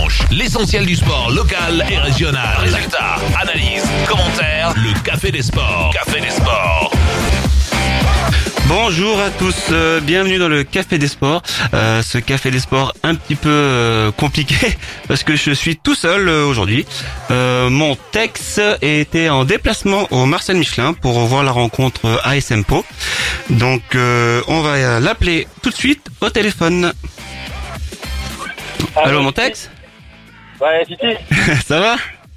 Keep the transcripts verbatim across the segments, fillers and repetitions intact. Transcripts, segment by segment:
dimanche. L'essentiel du sport local et régional. Résultats, analyses, commentaires. Le Café des Sports. Café des Sports. Bonjour à tous, euh, bienvenue dans le Café des Sports. Euh, ce Café des Sports un petit peu euh, compliqué parce que je suis tout seul euh, aujourd'hui. Euh, mon Tex était en déplacement au Marcel Michelin pour voir la rencontre A S M Pau. Donc euh, on va l'appeler tout de suite au téléphone. Allô, Allô mon Tex? Ouais, Titi. Ça va?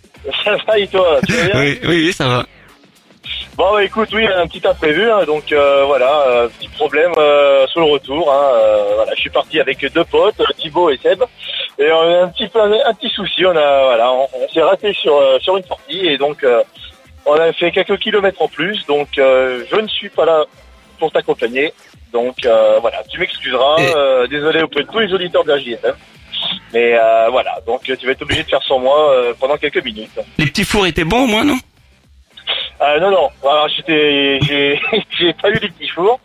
Ça va et toi? Tu vas bien? Oui, oui, oui, ça va. Bon, bah, écoute, oui, un petit imprévu, hein, donc euh, voilà, euh, petit problème euh, sur le retour. Hein, euh, voilà, je suis parti avec deux potes, Thibaut et Seb, et on a un petit peu, un petit souci. On a, voilà, on, on s'est raté sur euh, sur une sortie et donc euh, on a fait quelques kilomètres en plus. Donc euh, je ne suis pas là pour t'accompagner. Donc euh, voilà, tu m'excuseras. Et... Euh, désolé auprès de tous les auditeurs de la J S M. Mais euh, voilà, donc tu vas être obligé de faire sans moi euh, pendant quelques minutes. Les petits fours étaient bons au moins, non? Euh, non, non, alors, j'étais, j'ai, j'ai pas eu les petits fours.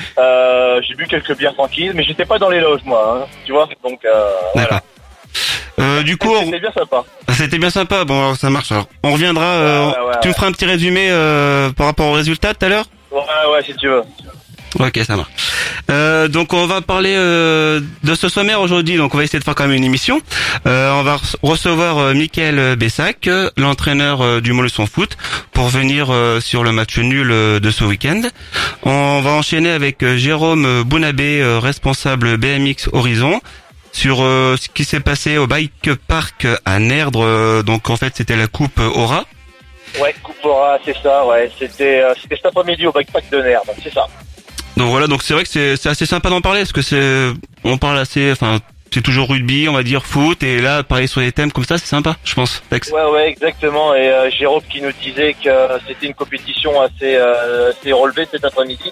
Euh, j'ai bu quelques bières tranquilles, mais j'étais pas dans les loges, moi, hein, tu vois. Donc, euh, D'accord. Voilà. Euh, du coup, c'était bien sympa. C'était bien sympa. Bon, alors, ça marche. Alors, on reviendra. Euh, Ouais, ouais, ouais, tu me ouais. feras un petit résumé euh, par rapport au résultat tout à l'heure. Ouais, ouais, si tu veux. Ok, ça marche. Euh, donc on va parler euh, de ce sommaire aujourd'hui. Donc on va essayer de faire quand même une émission. Euh, on va re- recevoir euh, Mickaël Bessac, euh, l'entraîneur euh, du Montluçon Foot, pour venir euh, sur le match nul euh, de ce week-end. On va enchaîner avec euh, Jérôme Bounabé, euh, responsable B M X Horizon, sur euh, ce qui s'est passé au Bike Park à Nerdre. Euh, donc en fait c'était la coupe Aura. Ouais, Coupora, c'est ça, ouais. C'était, euh, c'était cet après-midi au backpack de Nerd, c'est ça. Donc voilà, donc c'est vrai que c'est, c'est assez sympa d'en parler parce que c'est, on parle assez, enfin, c'est toujours rugby, on va dire foot, et là, parler sur des thèmes comme ça, c'est sympa, je pense. Tex. Ouais, ouais, exactement. Et euh, Jérôme qui nous disait que euh, c'était une compétition assez, euh, assez relevée cet après-midi.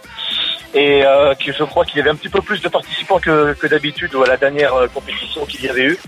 Et euh, que je crois qu'il y avait un petit peu plus de participants que, que d'habitude à la dernière euh, compétition qu'il y avait eu,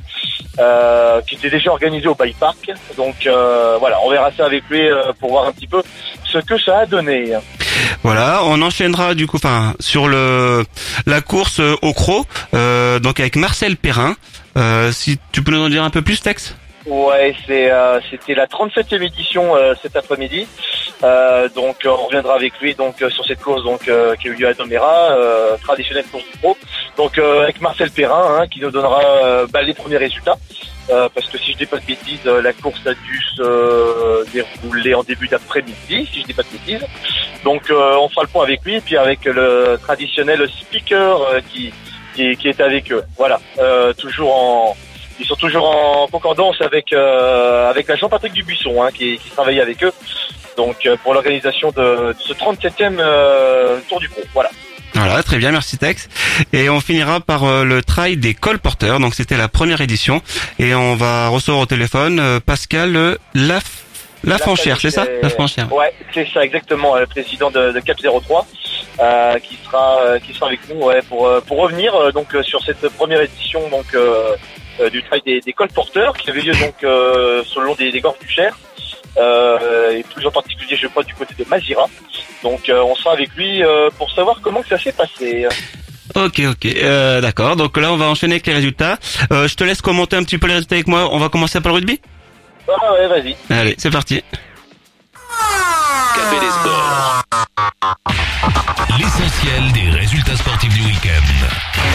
euh, qui était déjà organisée au Bike Park. Donc euh, voilà, on verra ça avec lui euh, pour voir un petit peu ce que ça a donné. Voilà, on enchaînera du coup, enfin, sur le la course euh, au Croc, euh, donc avec Marcel Perrin. Euh, si tu peux nous en dire un peu plus, Tex. Ouais, c'est euh, c'était la trente-septième édition euh, cet après-midi. Euh, donc euh, on reviendra avec lui donc euh, sur cette course donc euh, qui a eu lieu à Doméra, euh, traditionnelle course du pro. Donc euh, avec Marcel Perrin hein, qui nous donnera euh, bah, les premiers résultats. Euh, parce que si je dis pas de bêtises, euh, la course a dû se euh, dérouler en début d'après-midi, si je dis pas de bêtises. Donc euh, on fera le point avec lui, et puis avec le traditionnel speaker euh, qui, qui qui est avec eux. Voilà, euh, toujours en Ils sont toujours en concordance avec euh, avec la Jean-Patrick Dubuisson hein, qui, qui travaille avec eux. Donc euh, pour l'organisation de, de ce trente-septième euh, Tour du Pro. Voilà. Voilà, très bien, merci Tex. Et on finira par euh, le trail des colporteurs. Donc c'était la première édition, et on va recevoir au téléphone euh, Pascal euh, Laf Lafanchère, c'est ça? Lafanchère. Ouais, c'est ça exactement, le président de, de Cap zéro trois, euh, qui sera euh, qui sera avec nous ouais, pour euh, pour revenir euh, donc euh, sur cette première édition donc euh, euh, du trail des, des colporteurs qui avait lieu donc euh, sur le long des, des gorges du Cher. Euh, et plus en particulier je crois du côté de Mazira. Donc euh, on sera avec lui euh, pour savoir comment que ça s'est passé. Ok, ok, euh, d'accord. Donc là, on va enchaîner avec les résultats. Euh, je te laisse commenter un petit peu les résultats avec moi. On va commencer par le rugby. Ah ouais, vas-y. Allez, c'est parti. Café des Sports. L'essentiel des résultats sportifs du week-end.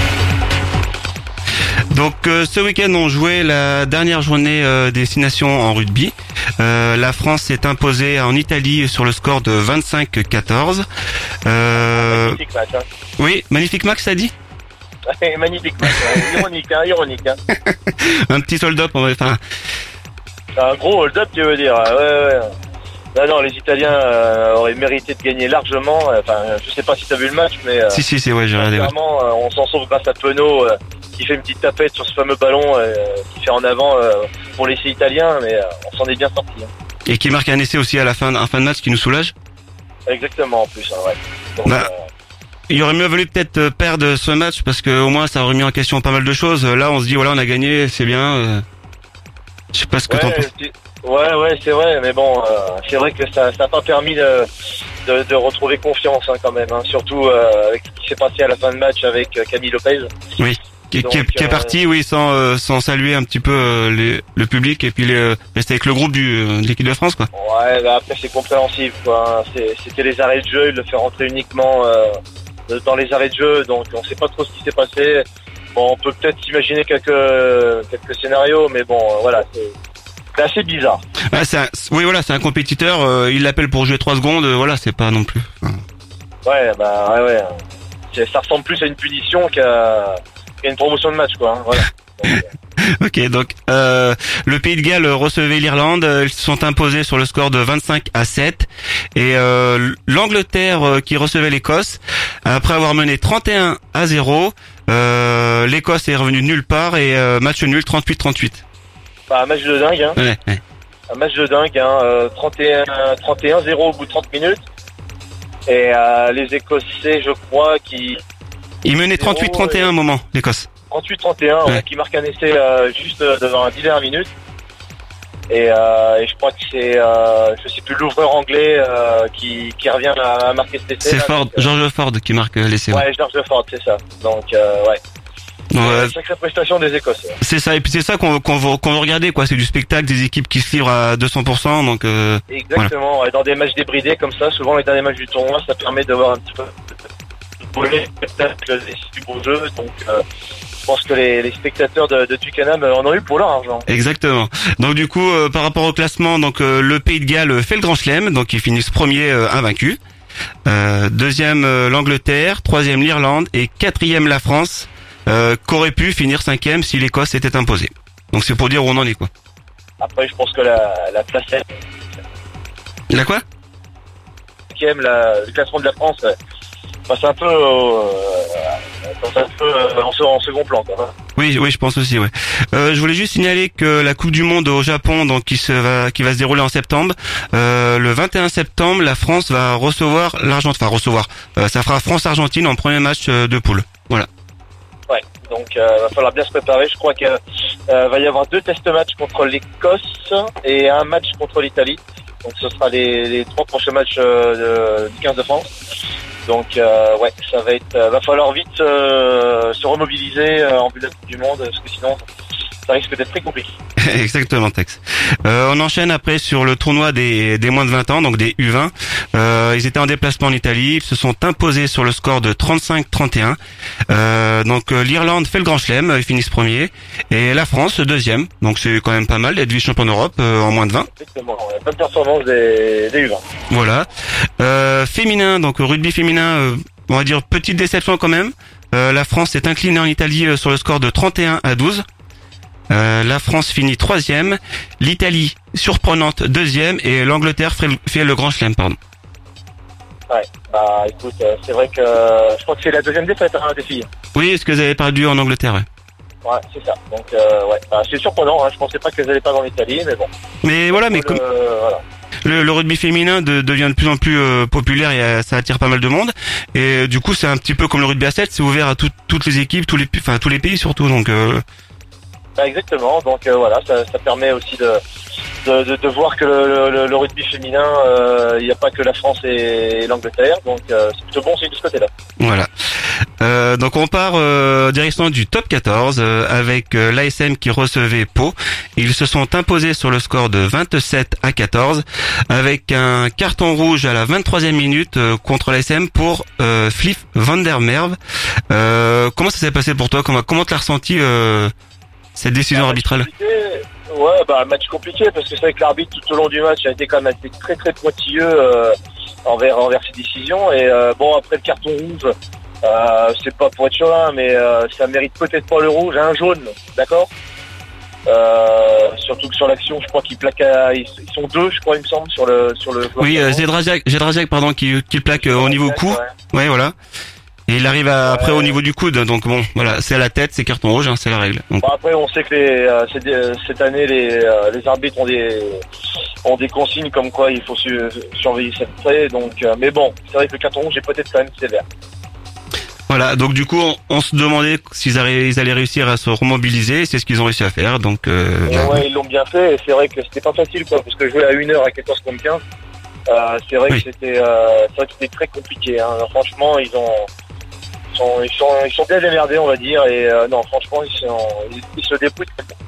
Donc euh, ce week-end, on jouait la dernière journée euh, des Six Nations en rugby. Euh, la France s'est imposée en Italie sur le score de vingt-cinq à quatorze. Euh, Magnifique match. Hein. oui, magnifique Max, ça dit. Magnifique match. Hein. Ironique, hein, ironique. Hein. Un petit hold-up, on va- enfin, Un gros hold-up, tu veux dire. Ouais, ouais. Non, non, les Italiens euh, auraient mérité de gagner largement. Enfin, je sais pas si t'as vu le match, mais euh, si si c'est ouais, j'ai regardé. Ouais. clairement, euh, on s'en sauve grâce à Penaud, euh, qui fait une petite tapette sur ce fameux ballon, euh, qui fait en avant euh, pour l'essai italien, mais euh, on s'en est bien sorti. Hein. Et qui marque un essai aussi à la fin, un fin de match qui nous soulage. Exactement, en plus, hein, ouais. Donc, Bah. euh, Il aurait mieux valu peut-être euh, perdre ce match parce que au moins ça aurait mis en question pas mal de choses. Là, on se dit voilà, on a gagné, c'est bien. Euh... Je sais pas ce que t'en ouais, penses. c'est- ouais, ouais, c'est vrai, mais bon, euh, c'est vrai que ça n'a pas permis de, de, de retrouver confiance hein, quand même, hein, surtout euh, avec ce qui s'est passé à la fin de match avec euh, Camille Lopez. Oui. Qui, Donc, qui, est, qui est euh, parti, oui, sans euh, sans saluer un petit peu euh, les, le public et puis les, euh, rester avec le groupe du, de l'équipe de France, quoi. Ouais, bah après c'est compréhensible, quoi. C'est- C'était les arrêts de jeu, il le fait rentrer uniquement euh, dans les arrêts de jeu, donc on sait pas trop ce qui s'est passé. Bon, on peut peut-être imaginer quelques quelques scénarios, mais bon, euh, voilà, c'est c'est assez bizarre. Ah, c'est un, oui, voilà, c'est un compétiteur. Euh, il l'appelle pour jouer trois secondes. Euh, voilà, c'est pas non plus. Enfin, Ouais, bah ouais, ouais. C'est- Ça ressemble plus à une punition qu'à qu'à une promotion de match, quoi. Hein, voilà. Donc, euh, ok, donc euh, le Pays de Galles recevait l'Irlande. euh, Ils se sont imposés sur le score de vingt-cinq à sept. Et euh, l'Angleterre euh, qui recevait l'Écosse, après avoir mené trente et un à zéro, euh, l'Écosse est revenue de nulle part et euh, match nul trente-huit trente-huit. bah, un match de dingue, hein. Ouais, ouais. Un match de dingue, hein. euh, trente et un trente et un zéro au bout de trente minutes. Et euh, les Écossais, je crois, qui Ils menaient trente-huit trente et un à un moment, l'Écosse. trente-huit trente et un, Ouais. ouais, qui marque un essai euh, juste euh, devant la dix dernières minutes. Et, euh, et je crois que c'est, euh, je sais plus, l'ouvreur anglais euh, qui, qui revient à, à marquer cet essai. C'est là. Ford, Donc, euh, George Ford qui marque euh, l'essai. Ouais. Ouais, George Ford, c'est ça. Donc, euh, ouais. Donc, euh, Sacrée prestation des Écossais. c'est ça, et puis c'est ça qu'on qu'on veut, qu'on veut regarder, quoi. C'est du spectacle, des équipes qui se livrent à deux cents pour cent, donc euh, Exactement. Ouais, dans des matchs débridés comme ça, souvent les derniers matchs du tournoi, ça permet de voir un petit peu de voler, spectacle, du beau jeu. Donc, euh, je pense que les, les spectateurs de, de Twickenham en ont eu pour leur argent. exactement. Donc du coup, euh, par rapport au classement, donc euh, le Pays de Galles fait le Grand Chelem, donc ils finissent premier euh, invaincu. Euh, deuxième euh, l'Angleterre, troisième l'Irlande et quatrième la France, euh, qu'aurait pu finir cinquième si l'Écosse s'était imposée. Donc c'est pour dire où on en est, quoi. Après, je pense que la, la place La quoi? cinquième, la, le classement de la France euh, passe un peu, euh, passe un peu euh, en, se- en second plan, quoi. Oui, oui, je pense aussi, ouais. Euh, je voulais juste signaler que la Coupe du Monde au Japon, donc qui se va, qui va se dérouler en septembre, euh, le vingt et un septembre, la France va recevoir l'Argentine, enfin recevoir, euh, ça fera France-Argentine en premier match euh, de poule. Voilà. Ouais, donc euh, va falloir bien se préparer. Je crois qu'il euh, va y avoir deux test matchs contre l'Écosse et un match contre l'Italie. Donc ce sera les, les trois prochains matchs euh, de, du quinze de France. Donc euh, ouais, ça va être, euh, va falloir vite euh, se remobiliser euh, en vue de la Coupe du Monde, parce que sinon ça risque d'être très compliqué. Exactement, Tex. Euh, on enchaîne après sur le tournoi des, des moins de vingt ans, donc des U vingt. Euh, ils étaient en déplacement en Italie, ils se sont imposés sur le score de trente-cinq trente et un. Euh, donc euh, l'Irlande fait le Grand Chelem, ils finissent premier, et la France deuxième. Donc c'est quand même pas mal d'être vice-champion d'Europe euh, en moins de vingt. Exactement, ouais, bonne performance des, des U vingt. Voilà. Euh, féminin, donc rugby féminin, euh, on va dire petite déception quand même. Euh, la France s'est inclinée en Italie euh, sur le score de trente et un à douze. Euh, la France finit troisième, l'Italie surprenante deuxième et l'Angleterre fait le, fait le Grand Chelem, pardon. Ouais, bah écoute, euh, c'est vrai que euh, je crois que c'est la deuxième défaite hein, des filles. Oui, est-ce que vous avez perdu en Angleterre, ouais. Ouais, c'est ça. Donc euh, ouais, bah, c'est surprenant. Hein. Je pensais pas qu'elles allaient pas en Italie, mais bon. Mais voilà, mais Le- comme voilà. le, le rugby féminin de- devient de plus en plus euh, populaire et euh, ça attire pas mal de monde, et euh, du coup c'est un petit peu comme le rugby à sept, c'est ouvert à tout- toutes les équipes, tous les, pu- enfin tous les pays surtout, donc. Euh, Bah, exactement. Donc euh, voilà, ça, ça permet aussi de de, de, de voir que le, le, le rugby féminin, euh, il n'y a pas que la France et, et l'Angleterre. Donc euh, c'est plutôt bon aussi de ce côté-là. Voilà. Euh, donc on part euh, direction du top quatorze euh, avec euh, l'A S M qui recevait Pau. Ils se sont imposés sur le score de vingt-sept à quatorze avec un carton rouge à la vingt-troisième minute euh, contre l'A S M pour euh, Flip van der Merwe. Euh, comment ça s'est passé pour toi? Comment comment tu l'as ressenti euh, cette décision Bah, arbitrale? compliqué. Ouais, bah match compliqué parce que c'est vrai que l'arbitre tout au long du match a été quand même assez très très pointilleux euh, envers envers ses décisions. Et euh, bon, après le carton rouge, euh, c'est pas pour être chauvin, mais euh, ça mérite peut-être pas le rouge, un jaune, d'accord. Euh, surtout que sur l'action, je crois qu'ils plaquent, à, ils, ils sont deux, je crois, il me semble, sur le sur le. Oui, euh, Zedrasiak, Zedrasiak, pardon, qui, qui le plaque euh, au niveau cou. Ouais. Ouais, voilà. Et il arrive à, après Ouais. au niveau du coude, donc bon, voilà, c'est à la tête, c'est carton rouge, hein, c'est la règle. Donc, Bon, après, on sait que les, euh, c'est des- cette année, les, euh, les arbitres ont des, ont des consignes comme quoi il faut su- surveiller cette près. Donc, euh, mais bon, c'est vrai que le carton rouge est peut-être quand même sévère. voilà, donc du coup, on, on se demandait s'ils allaient, ils allaient réussir à se remobiliser, c'est ce qu'ils ont réussi à faire, donc... Euh, Et bah, ouais, ils l'ont bien fait. Et c'est vrai que c'était pas facile, quoi, parce que jouer à une heure à quatorze contre quinze, euh, c'est vrai Oui. que c'était, euh, c'est vrai que c'était très compliqué. Hein. Franchement, ils ont, Ils sont, ils sont, ils sont bien démerdés, on va dire. Et euh, non, franchement, ils, sont, ils, ils se débrouillent.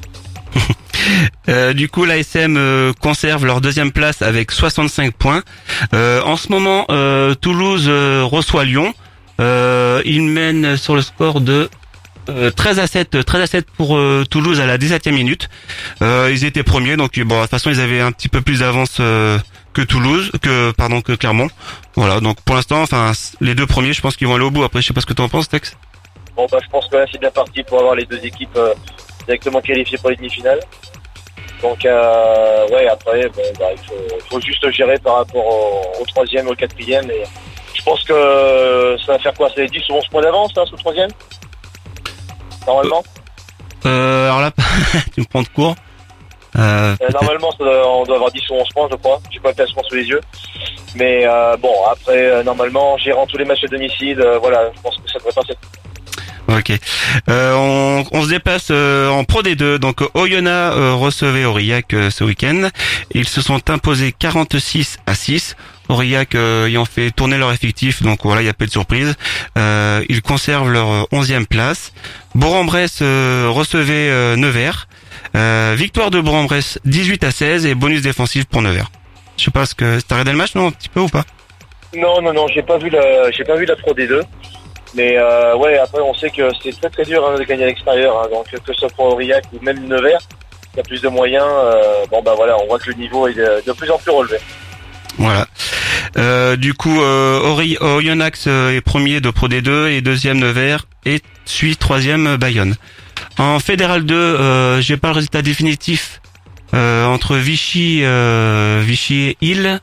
Euh, du coup, l'A S M euh, conserve leur deuxième place avec soixante-cinq points. Euh, en ce moment, euh, Toulouse euh, reçoit Lyon. Euh, il mène sur le score de euh, treize à sept, treize à sept pour euh, Toulouse à la dix-septième minute. Euh, ils étaient premiers, donc bon, de toute façon, ils avaient un petit peu plus d'avance euh, que Toulouse, que pardon, que Clermont. Voilà, donc pour l'instant, enfin, les deux premiers, je pense qu'ils vont aller au bout. Après, je sais pas ce que tu en penses, Tex. Bon, bah, je pense que là, c'est bien parti pour avoir les deux équipes euh, directement qualifiées pour les demi-finales. Donc, euh, ouais, après, bon, bah, il faut, faut juste gérer par rapport au, au troisième, au quatrième. Et je pense que ça va faire quoi? C'est dix ou onze points d'avance, hein, sous le troisième? Normalement? Euh, alors là, tu me prends de court. Euh, euh, normalement, ça doit, on doit avoir dix ou onze points, je crois. J'ai pas le classement sous les yeux. Mais euh, bon, après, euh, normalement, en gérant tous les matchs à domicile, euh, voilà, je pense que ça devrait passer. Ok. Euh, on, on se déplace euh, en Pro D deux. Donc Oyonnax euh, recevait Aurillac euh, ce week-end. Ils se sont imposés quarante-six à six. Aurillac euh, ayant fait tourner leur effectif, donc voilà, il y a peu de surprise. Euh, ils conservent leur onzième place. Bourg-en-Bresse euh, recevait euh, Nevers. Euh, victoire de Bourg-en-Bresse dix-huit à seize et bonus défensif pour Nevers. Je sais pas ce que t'as regardé le match, non, un petit peu ou pas? Non, non, non, j'ai pas vu la, j'ai pas vu la Pro D deux. Mais euh, ouais, après on sait que c'est très très dur hein, de gagner à l'extérieur, hein, donc que ce soit pour Aurillac ou même Nevers, il y a plus de moyens. Euh, bon bah voilà, on voit que le niveau est de, de plus en plus relevé. Voilà. Euh, du coup, euh, Ori- Oyonnax euh, est premier de Pro D deux et deuxième Nevers et suit troisième Bayonne. En Fédéral deux, euh, j'ai pas le résultat définitif euh, entre Vichy, euh, Vichy et Île.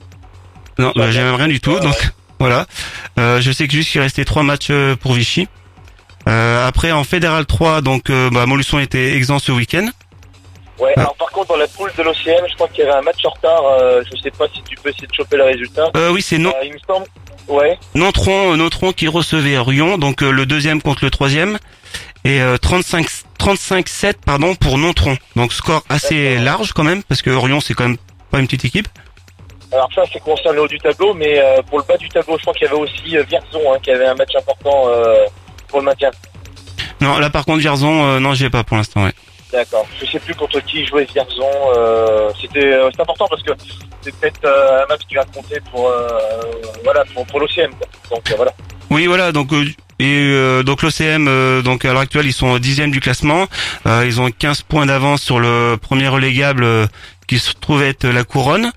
Non, bah, j'ai même rien du tout. Euh, donc voilà. Euh, je sais que juste qu'il restait trois matchs euh, pour Vichy. Euh, après en Fédéral trois, donc euh, bah, Montluçon était exempt ce week-end. Ouais, Ah. alors par contre dans la poule de l'O C M, je crois qu'il y avait un match en retard, euh, je sais pas si tu peux essayer de choper le résultat. Euh, oui, c'est non. Euh, il me semble, ouais. Nontron, Nontron qui recevait Rion, donc euh, le deuxième contre le troisième, et euh, trente-cinq, trente-cinq sept pardon pour Nontron. Donc score assez D'accord. large quand même, parce que Rion c'est quand même pas une petite équipe. Alors ça c'est concernant le haut du tableau, mais euh, pour le bas du tableau, je crois qu'il y avait aussi euh, Vierzon hein, qui avait un match important euh, pour le maintien. Non, là par contre Vierzon, euh, non j'ai pas pour l'instant. Ouais. D'accord. Je sais plus contre qui jouait Vierzon. Euh, c'était euh, c'est important parce que c'est peut-être euh, un match qui va compter pour euh, voilà pour, pour l'O C M. Quoi. Donc euh, voilà. Oui, voilà. Donc euh, et euh, donc l'O C M, euh, donc à l'heure actuelle ils sont au dixième du classement. Euh, ils ont quinze points d'avance sur le premier relégable euh, qui se trouve être la Couronne.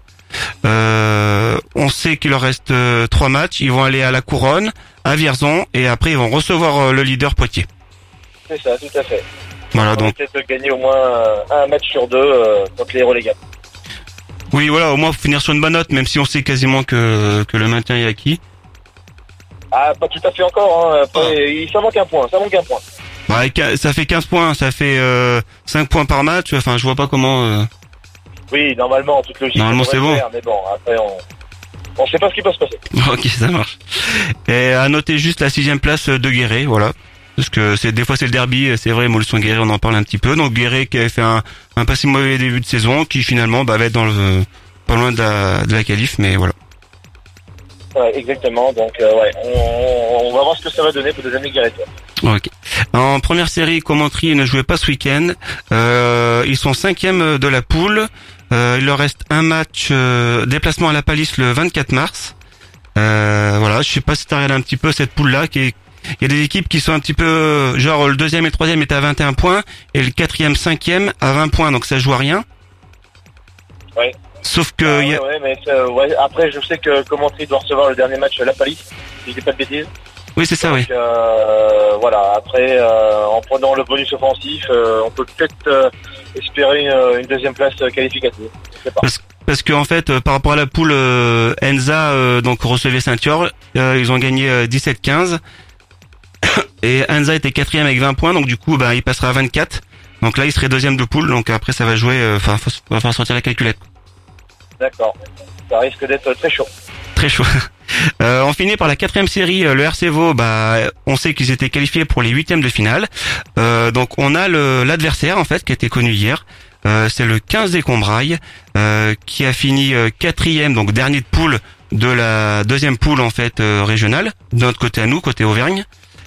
Euh, on sait qu'il leur reste euh, trois matchs. Ils vont aller à la Couronne, à Vierzon, et après ils vont recevoir euh, le leader Poitiers. C'est ça, tout à fait. Voilà On va donc. peut-être gagner au moins euh, un match sur deux euh, contre les relégables. Oui, voilà, au moins faut finir sur une bonne note, même si on sait quasiment que que le maintien est acquis. Ah, pas tout à fait encore. Hein. Après, il- ça manque un point. Ça manque un point. Bah, et ça fait quinze points, ça fait euh, cinq points par match. Enfin, je vois pas comment. Euh... Oui, normalement, en toute logique. Normalement, ça devrait c'est bon. faire, mais bon, après, on on sait pas ce qui peut se passer. Ok, ça marche. Et à noter juste la sixième place de Guéret, voilà. Parce que c'est des fois c'est le derby, c'est vrai, Montluçon-Guéret, on en parle un petit peu. Donc Guéret qui avait fait un, un pas si mauvais début de saison, qui finalement bah, va être dans le pas loin de la, de la qualif, mais voilà. Ouais, exactement. Donc, euh, ouais, on, on va voir ce que ça va donner pour des années Guéret. Ok. En première série, Commentry ne jouait pas ce week-end. Euh, ils sont cinquième de la poule. Euh, il leur reste un match euh, déplacement à la Palisse le vingt-quatre mars. Euh, voilà, je sais pas si t'as regardé un petit peu cette poule-là. Qui est... Il y a des équipes qui sont un petit peu... Genre le deuxième et le troisième est à vingt et un points et le quatrième, cinquième à vingt points, donc ça joue à rien. Ouais. Sauf que... Ah, il y a... ouais, ouais, mais ça, ouais, après, je sais que Commentry doit recevoir le dernier match à la Palisse, si je dis pas de bêtises. Oui, c'est ça, oui. Donc, euh, voilà, après, euh, en prenant le bonus offensif, euh, on peut peut-être euh, espérer une, une deuxième place qualificative. Je sais pas. Parce, parce que en fait, euh, par rapport à la poule, euh, Enza euh, donc recevait Saint-Thior, euh, ils ont gagné euh, dix-sept quinze. Et Enza était quatrième avec vingt points, donc du coup, bah, il passera à vingt-quatre. Donc là, il serait deuxième de poule, donc après, ça va jouer, enfin, euh, il va falloir sortir la calculette. D'accord. Ça risque d'être très chaud. Très chaud. Euh, on finit par la quatrième série, le R C Vaud, bah, on sait qu'ils étaient qualifiés pour les huitièmes de finale. Euh, donc on a le, l'adversaire, en fait, qui a été connu hier. Euh, c'est le quinze des Combrailles, euh, qui a fini euh, quatrième, donc dernier de poule de la deuxième poule, en fait, euh, régionale, de notre côté à nous, côté Auvergne.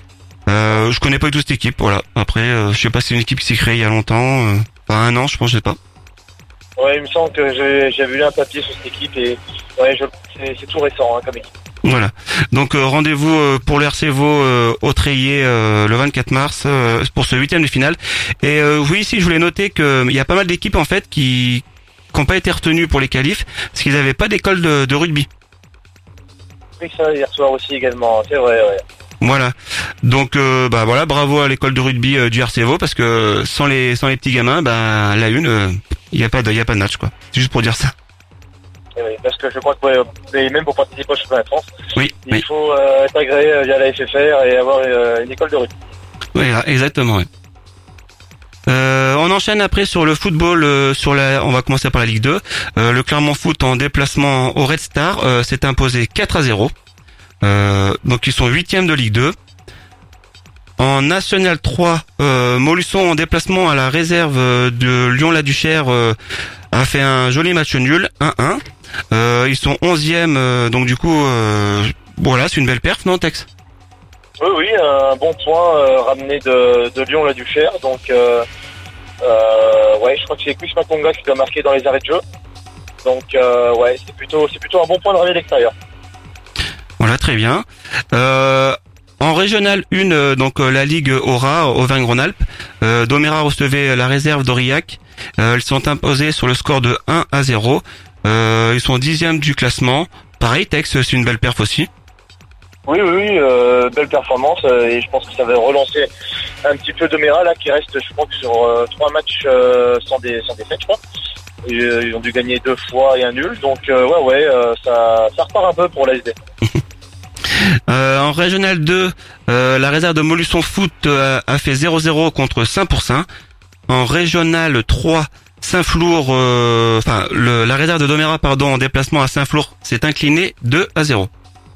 Euh, je connais pas du tout cette équipe, voilà. Après, euh, je sais pas si c'est une équipe qui s'est créée il y a longtemps, euh, enfin un an, je pense, je sais pas. Ouais, il me semble que j'ai, j'avais lu un papier sur cette équipe et ouais, je, c'est, c'est tout récent hein, comme équipe. Voilà. Donc euh, rendez-vous euh, pour le R C Vaux euh, au Treillet euh, le vingt-quatre mars euh, pour ce huitième de finale. Et euh, oui, ici je voulais noter que il y a pas mal d'équipes en fait qui qui n'ont pas été retenues pour les qualifs parce qu'ils n'avaient pas d'école de, de rugby. Oui, ça hier soir aussi également, c'est vrai. Ouais. Voilà. Donc euh, bah voilà, bravo à l'école de rugby euh, du R C Vaux parce que sans les sans les petits gamins, bah la une, euh, il y a pas de il y a pas de match quoi. C'est juste pour dire ça. Et oui, parce que je crois que ouais, même pour participer au championnat de France, Oui. il oui. faut euh, être agréé via la F F R et avoir euh, une école de rugby. Oui, exactement. Oui. Euh, on enchaîne après sur le football, euh, sur la, on va commencer par la Ligue deux. Euh, le Clermont Foot en déplacement au Red Star euh, s'est imposé quatre à zéro. Euh, donc ils sont huitièmes de Ligue deux. En National trois, euh, Montluçon en déplacement à la réserve de Lyon-la-Duchère euh, a fait un joli match nul, un un. Euh, ils sont onzièmes, euh, donc du coup, euh, voilà, c'est une belle perf, non Tex? Oui, oui, un bon point euh, ramené de, de Lyon-la-Duchère. Donc, euh, euh, ouais, je crois que c'est Chris Makonga qui doit marquer dans les arrêts de jeu. Donc, euh, ouais, c'est plutôt, c'est plutôt un bon point de ramener de l'extérieur. Voilà, très bien. Euh, en Régional un, euh, donc euh, la Ligue Aura, Auvergne-Rhône-Alpes, euh, Doméra recevait la réserve d'Aurillac. Euh, ils sont imposés sur le score de un à zéro. Euh, ils sont dixièmes du classement. Pareil, Tex, c'est une belle perf aussi. Oui, oui, oui, euh, belle performance euh, et je pense que ça va relancer un petit peu Doméra là qui reste, je crois que sur euh, trois matchs euh, sans des sans défaite, je crois. Et, euh, ils ont dû gagner deux fois et un nul, donc euh, ouais, ouais, euh, ça ça repart un peu pour l'A S D. Euh, en Régional deux, euh, la réserve de Montluçon Foot euh, a fait zéro zéro contre Saint-Pourçain. En Régional trois, Saint-Flour, euh, enfin le, la réserve de Doméra, pardon, en déplacement à Saint-Flour s'est inclinée deux à zéro.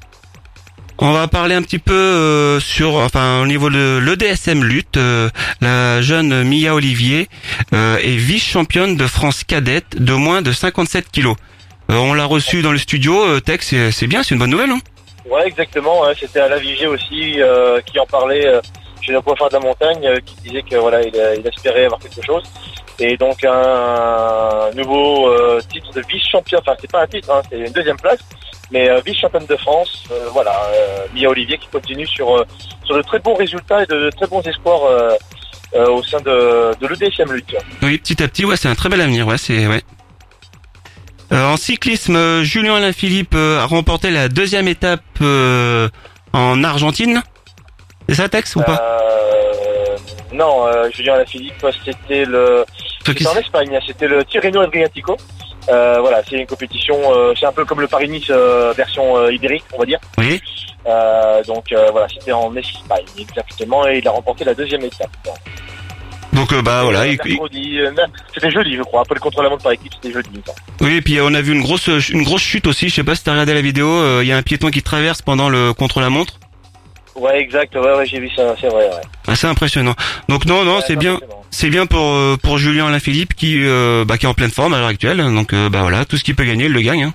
On va parler un petit peu euh, sur, enfin au niveau de l'E D S M lutte, euh, la jeune Mia Olivier euh, est vice-championne de France cadette de moins de cinquante-sept kilos. Euh, on l'a reçue dans le studio, euh, Tex, c'est, c'est bien, c'est une bonne nouvelle, hein? Ouais, exactement. Hein, c'était Alain Vigier aussi euh, qui en parlait euh, chez le coiffeur de la montagne, euh, qui disait que voilà, il, il espérait avoir quelque chose. Et donc un nouveau euh, titre de vice-champion. Enfin, c'est pas un titre, hein, c'est une deuxième place, mais euh, vice-championne de France. Euh, voilà, euh, Mia Olivier qui continue sur euh, sur de très bons résultats et de, de très bons espoirs euh, euh, au sein de de l'E D S M lutte. Oui, petit à petit, ouais, c'est un très bel avenir, ouais, c'est ouais. Euh, en cyclisme, euh, Julien Alain-Philippe euh, a remporté la deuxième étape euh, en Argentine. C'est ça, Tex, ou pas? euh, Non, euh, Julien Alaphilippe, c'était le, c'était en Espagne, c'était le Tirreno Adriatico. Euh, voilà, c'est une compétition, euh, c'est un peu comme le Paris-Nice euh, version euh, ibérique, on va dire. Oui. Euh, donc euh, voilà, c'était en Espagne exactement, et il a remporté la deuxième étape. Donc euh, bah voilà, euh, il- mercredi, euh, c'était jeudi, je crois. Après le contre-la-montre par équipe, c'était jeudi. Ça. oui, et puis on a vu une grosse une grosse chute aussi. Je sais pas si t'as regardé la vidéo. Il euh, y a un piéton qui traverse pendant le contre-la-montre. Ouais, exact. Ouais, ouais, j'ai vu ça. C'est vrai. Ouais. Assez impressionnant. Donc non, non, Ouais, c'est bien, forcément. c'est bien pour euh, pour Julien Alain-Philippe qui euh, bah qui est en pleine forme à l'heure actuelle. Donc euh, bah voilà, tout ce qu'il peut gagner, il le gagne. Hein.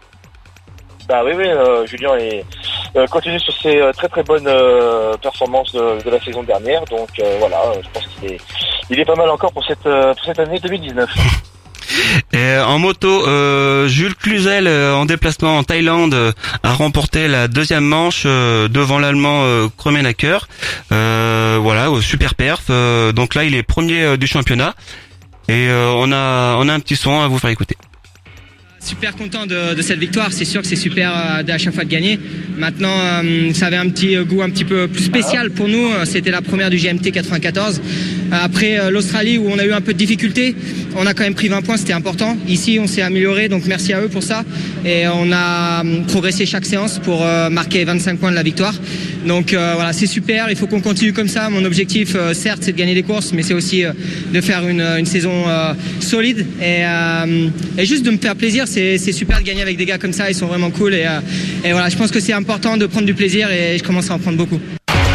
Bah oui, oui, euh, Julien est, euh, continue sur ses euh, très très bonnes euh, performances de, de la saison dernière. Donc euh, voilà, euh, je pense qu'il est, il est pas mal encore pour cette euh, pour cette année deux mille dix-neuf. Et euh, en moto, euh, Jules Cluzel euh, en déplacement en Thaïlande euh, a remporté la deuxième manche euh, devant l'Allemand euh, Krummenacker. Euh, voilà, euh, super perf. Euh, donc là, il est premier euh, du championnat. Et euh, on a on a un petit son à vous faire écouter. Super content de, de cette victoire, c'est sûr que c'est super euh, à chaque fois de gagner. Maintenant, euh, ça avait un petit goût un petit peu plus spécial pour nous, c'était la première du G M T quatre-vingt-quatorze. Après euh, l'Australie où on a eu un peu de difficultés, on a quand même pris vingt points, c'était important. Ici, on s'est amélioré, donc merci à eux pour ça. Et on a euh, progressé chaque séance pour euh, marquer vingt-cinq points de la victoire. Donc euh, voilà, c'est super, il faut qu'on continue comme ça. Mon objectif, euh, certes, c'est de gagner des courses, mais c'est aussi euh, de faire une, une saison euh, solide et, euh, et juste de me faire plaisir. C'est, c'est super de gagner avec des gars comme ça, ils sont vraiment cool. Et, euh, et voilà, je pense que c'est important de prendre du plaisir et je commence à en prendre beaucoup.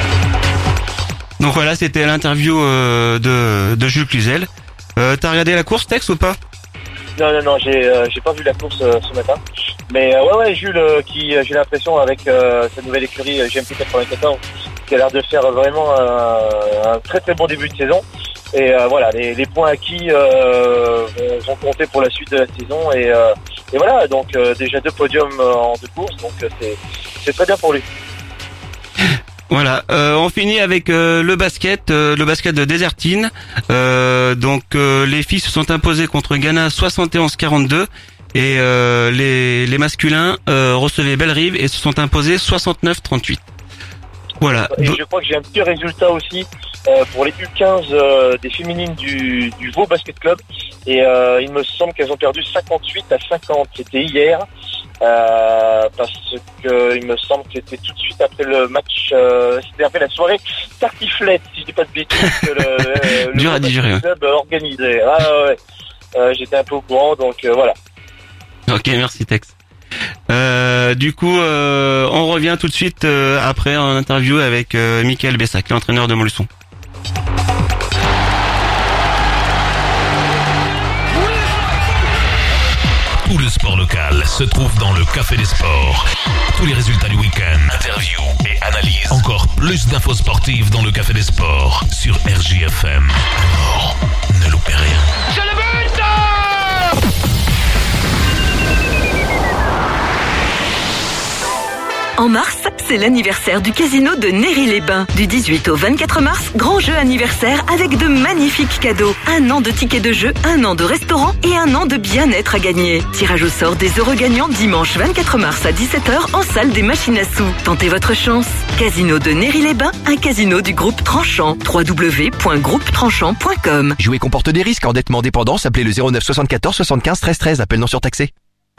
Donc voilà, c'était l'interview euh, de de Jules Cluzel. Euh, t'as regardé la course, Tex, ou pas? Non, non, non, j'ai euh, j'ai pas vu la course euh, ce matin. Mais euh, ouais, ouais, Jules, euh, qui, euh, j'ai l'impression, avec euh, sa nouvelle écurie euh, G M T quatre-vingt-quatorze, qui a l'air de faire vraiment un, un très très bon début de saison. Et euh, voilà, les, les points acquis euh, vont, vont compter pour la suite de la saison. Et, euh, et voilà, donc euh, déjà deux podiums en deux courses, donc euh, c'est, c'est très bien pour lui. Voilà, euh, on finit avec euh, le basket, euh, le basket de Désertine. Euh, donc euh, les filles se sont imposées contre Ghana soixante et onze à quarante-deux et euh, les, les masculins euh, recevaient Bellerive et se sont imposés soixante-neuf à trente-huit. Voilà. Et je crois que j'ai un petit résultat aussi euh, pour les U quinze euh, des féminines du, du Vaud Basket Club. Et euh, il me semble qu'elles ont perdu cinquante-huit à cinquante. C'était hier. Euh, parce que il me semble que c'était tout de suite après le match, euh, c'était après la soirée tartiflette, si je dis pas de bêtises, que le, le, Dur à digérer, Basket Club organisait. Ah ouais. Euh, j'étais un peu au courant, donc euh, voilà. Ok, merci Tex. Euh, du coup, euh, on revient tout de suite euh, après en interview avec euh, Mickaël Bessac, l'entraîneur de Montluçon. Tout le sport local se trouve dans le Café des Sports. Tous les résultats du week-end, interviews et analyses. Encore plus d'infos sportives dans le Café des Sports sur R J F M. Alors, ne loupez rien. C'est le but! En mars, c'est l'anniversaire du casino de Néry-les-Bains. Du dix-huit au vingt-quatre mars, grand jeu anniversaire avec de magnifiques cadeaux. Un an de tickets de jeu, un an de restaurant et un an de bien-être à gagner. Tirage au sort des heureux gagnants dimanche vingt-quatre mars à dix-sept heures en salle des machines à sous. Tentez votre chance. Casino de Néry-les-Bains, un casino du groupe Tranchant. w w w point groupe tranchant point com. Jouer comporte des risques. Endettement dépendance. Appelez le zéro neuf soixante-quatorze soixante-quinze treize treize. Appel non surtaxé.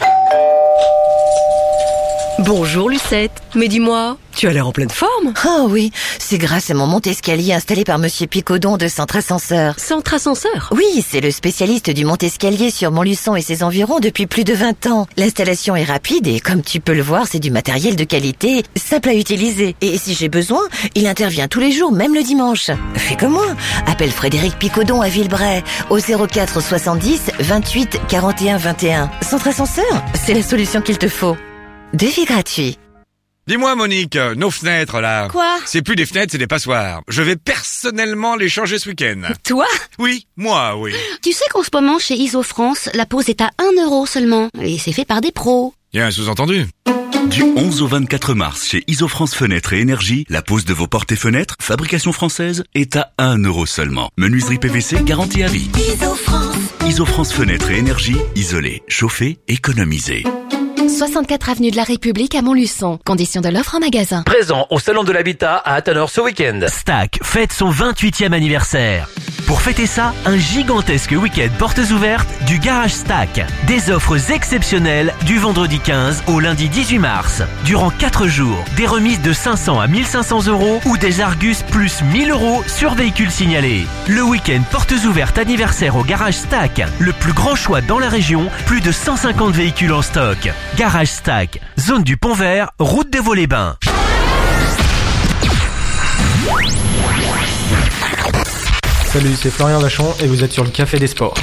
Bonjour Lucette, mais dis-moi, tu as l'air en pleine forme. Oh oui, c'est grâce à mon monte-escalier installé par Monsieur Picodon de Centre Ascenseur. Centre Ascenseur? Oui, c'est le spécialiste du monte-escalier sur Montluçon et ses environs depuis plus de vingt ans. L'installation est rapide et comme tu peux le voir, c'est du matériel de qualité, simple à utiliser. Et si j'ai besoin, il intervient tous les jours, même le dimanche. Fais comme moi, appelle Frédéric Picodon à Villebray au zéro quatre soixante-dix vingt-huit quarante et un vingt et un. Centre Ascenseur, c'est la solution qu'il te faut. Devis gratuit. Dis-moi Monique, nos fenêtres là. Quoi? C'est plus des fenêtres, c'est des passoires. Je vais personnellement les changer ce week-end. Toi? Oui, moi, oui. Tu sais qu'en ce moment chez Isofrance, la pose est à un euro seulement. Et c'est fait par des pros. Il y a un sous-entendu. Du onze au vingt-quatre mars, chez Isofrance Fenêtres et Énergie, la pose de vos portes et fenêtres, fabrication française, est à un euro seulement. Menuiserie P V C, garantie à vie. Isofrance. Isofrance Fenêtres et Énergie, isolé, chauffé, économisé. soixante-quatre avenue de la République à Montluçon. Conditions de l'offre en magasin. Présent au Salon de l'Habitat à Attenor ce week-end. Stack fête son vingt-huitième anniversaire. Pour fêter ça, un gigantesque week-end portes ouvertes du Garage Stack. Des offres exceptionnelles du vendredi quinze au lundi dix-huit mars. Durant quatre jours, des remises de cinq cents à mille cinq cents euros ou des Argus plus mille euros sur véhicules signalés. Le week-end portes ouvertes anniversaire au Garage Stack. Le plus grand choix dans la région, plus de cent cinquante véhicules en stock. Garage Stack, zone du Pont Vert, route des Vaux-les-Bains. Salut, c'est Florian Vachon et vous êtes sur le Café des Sports.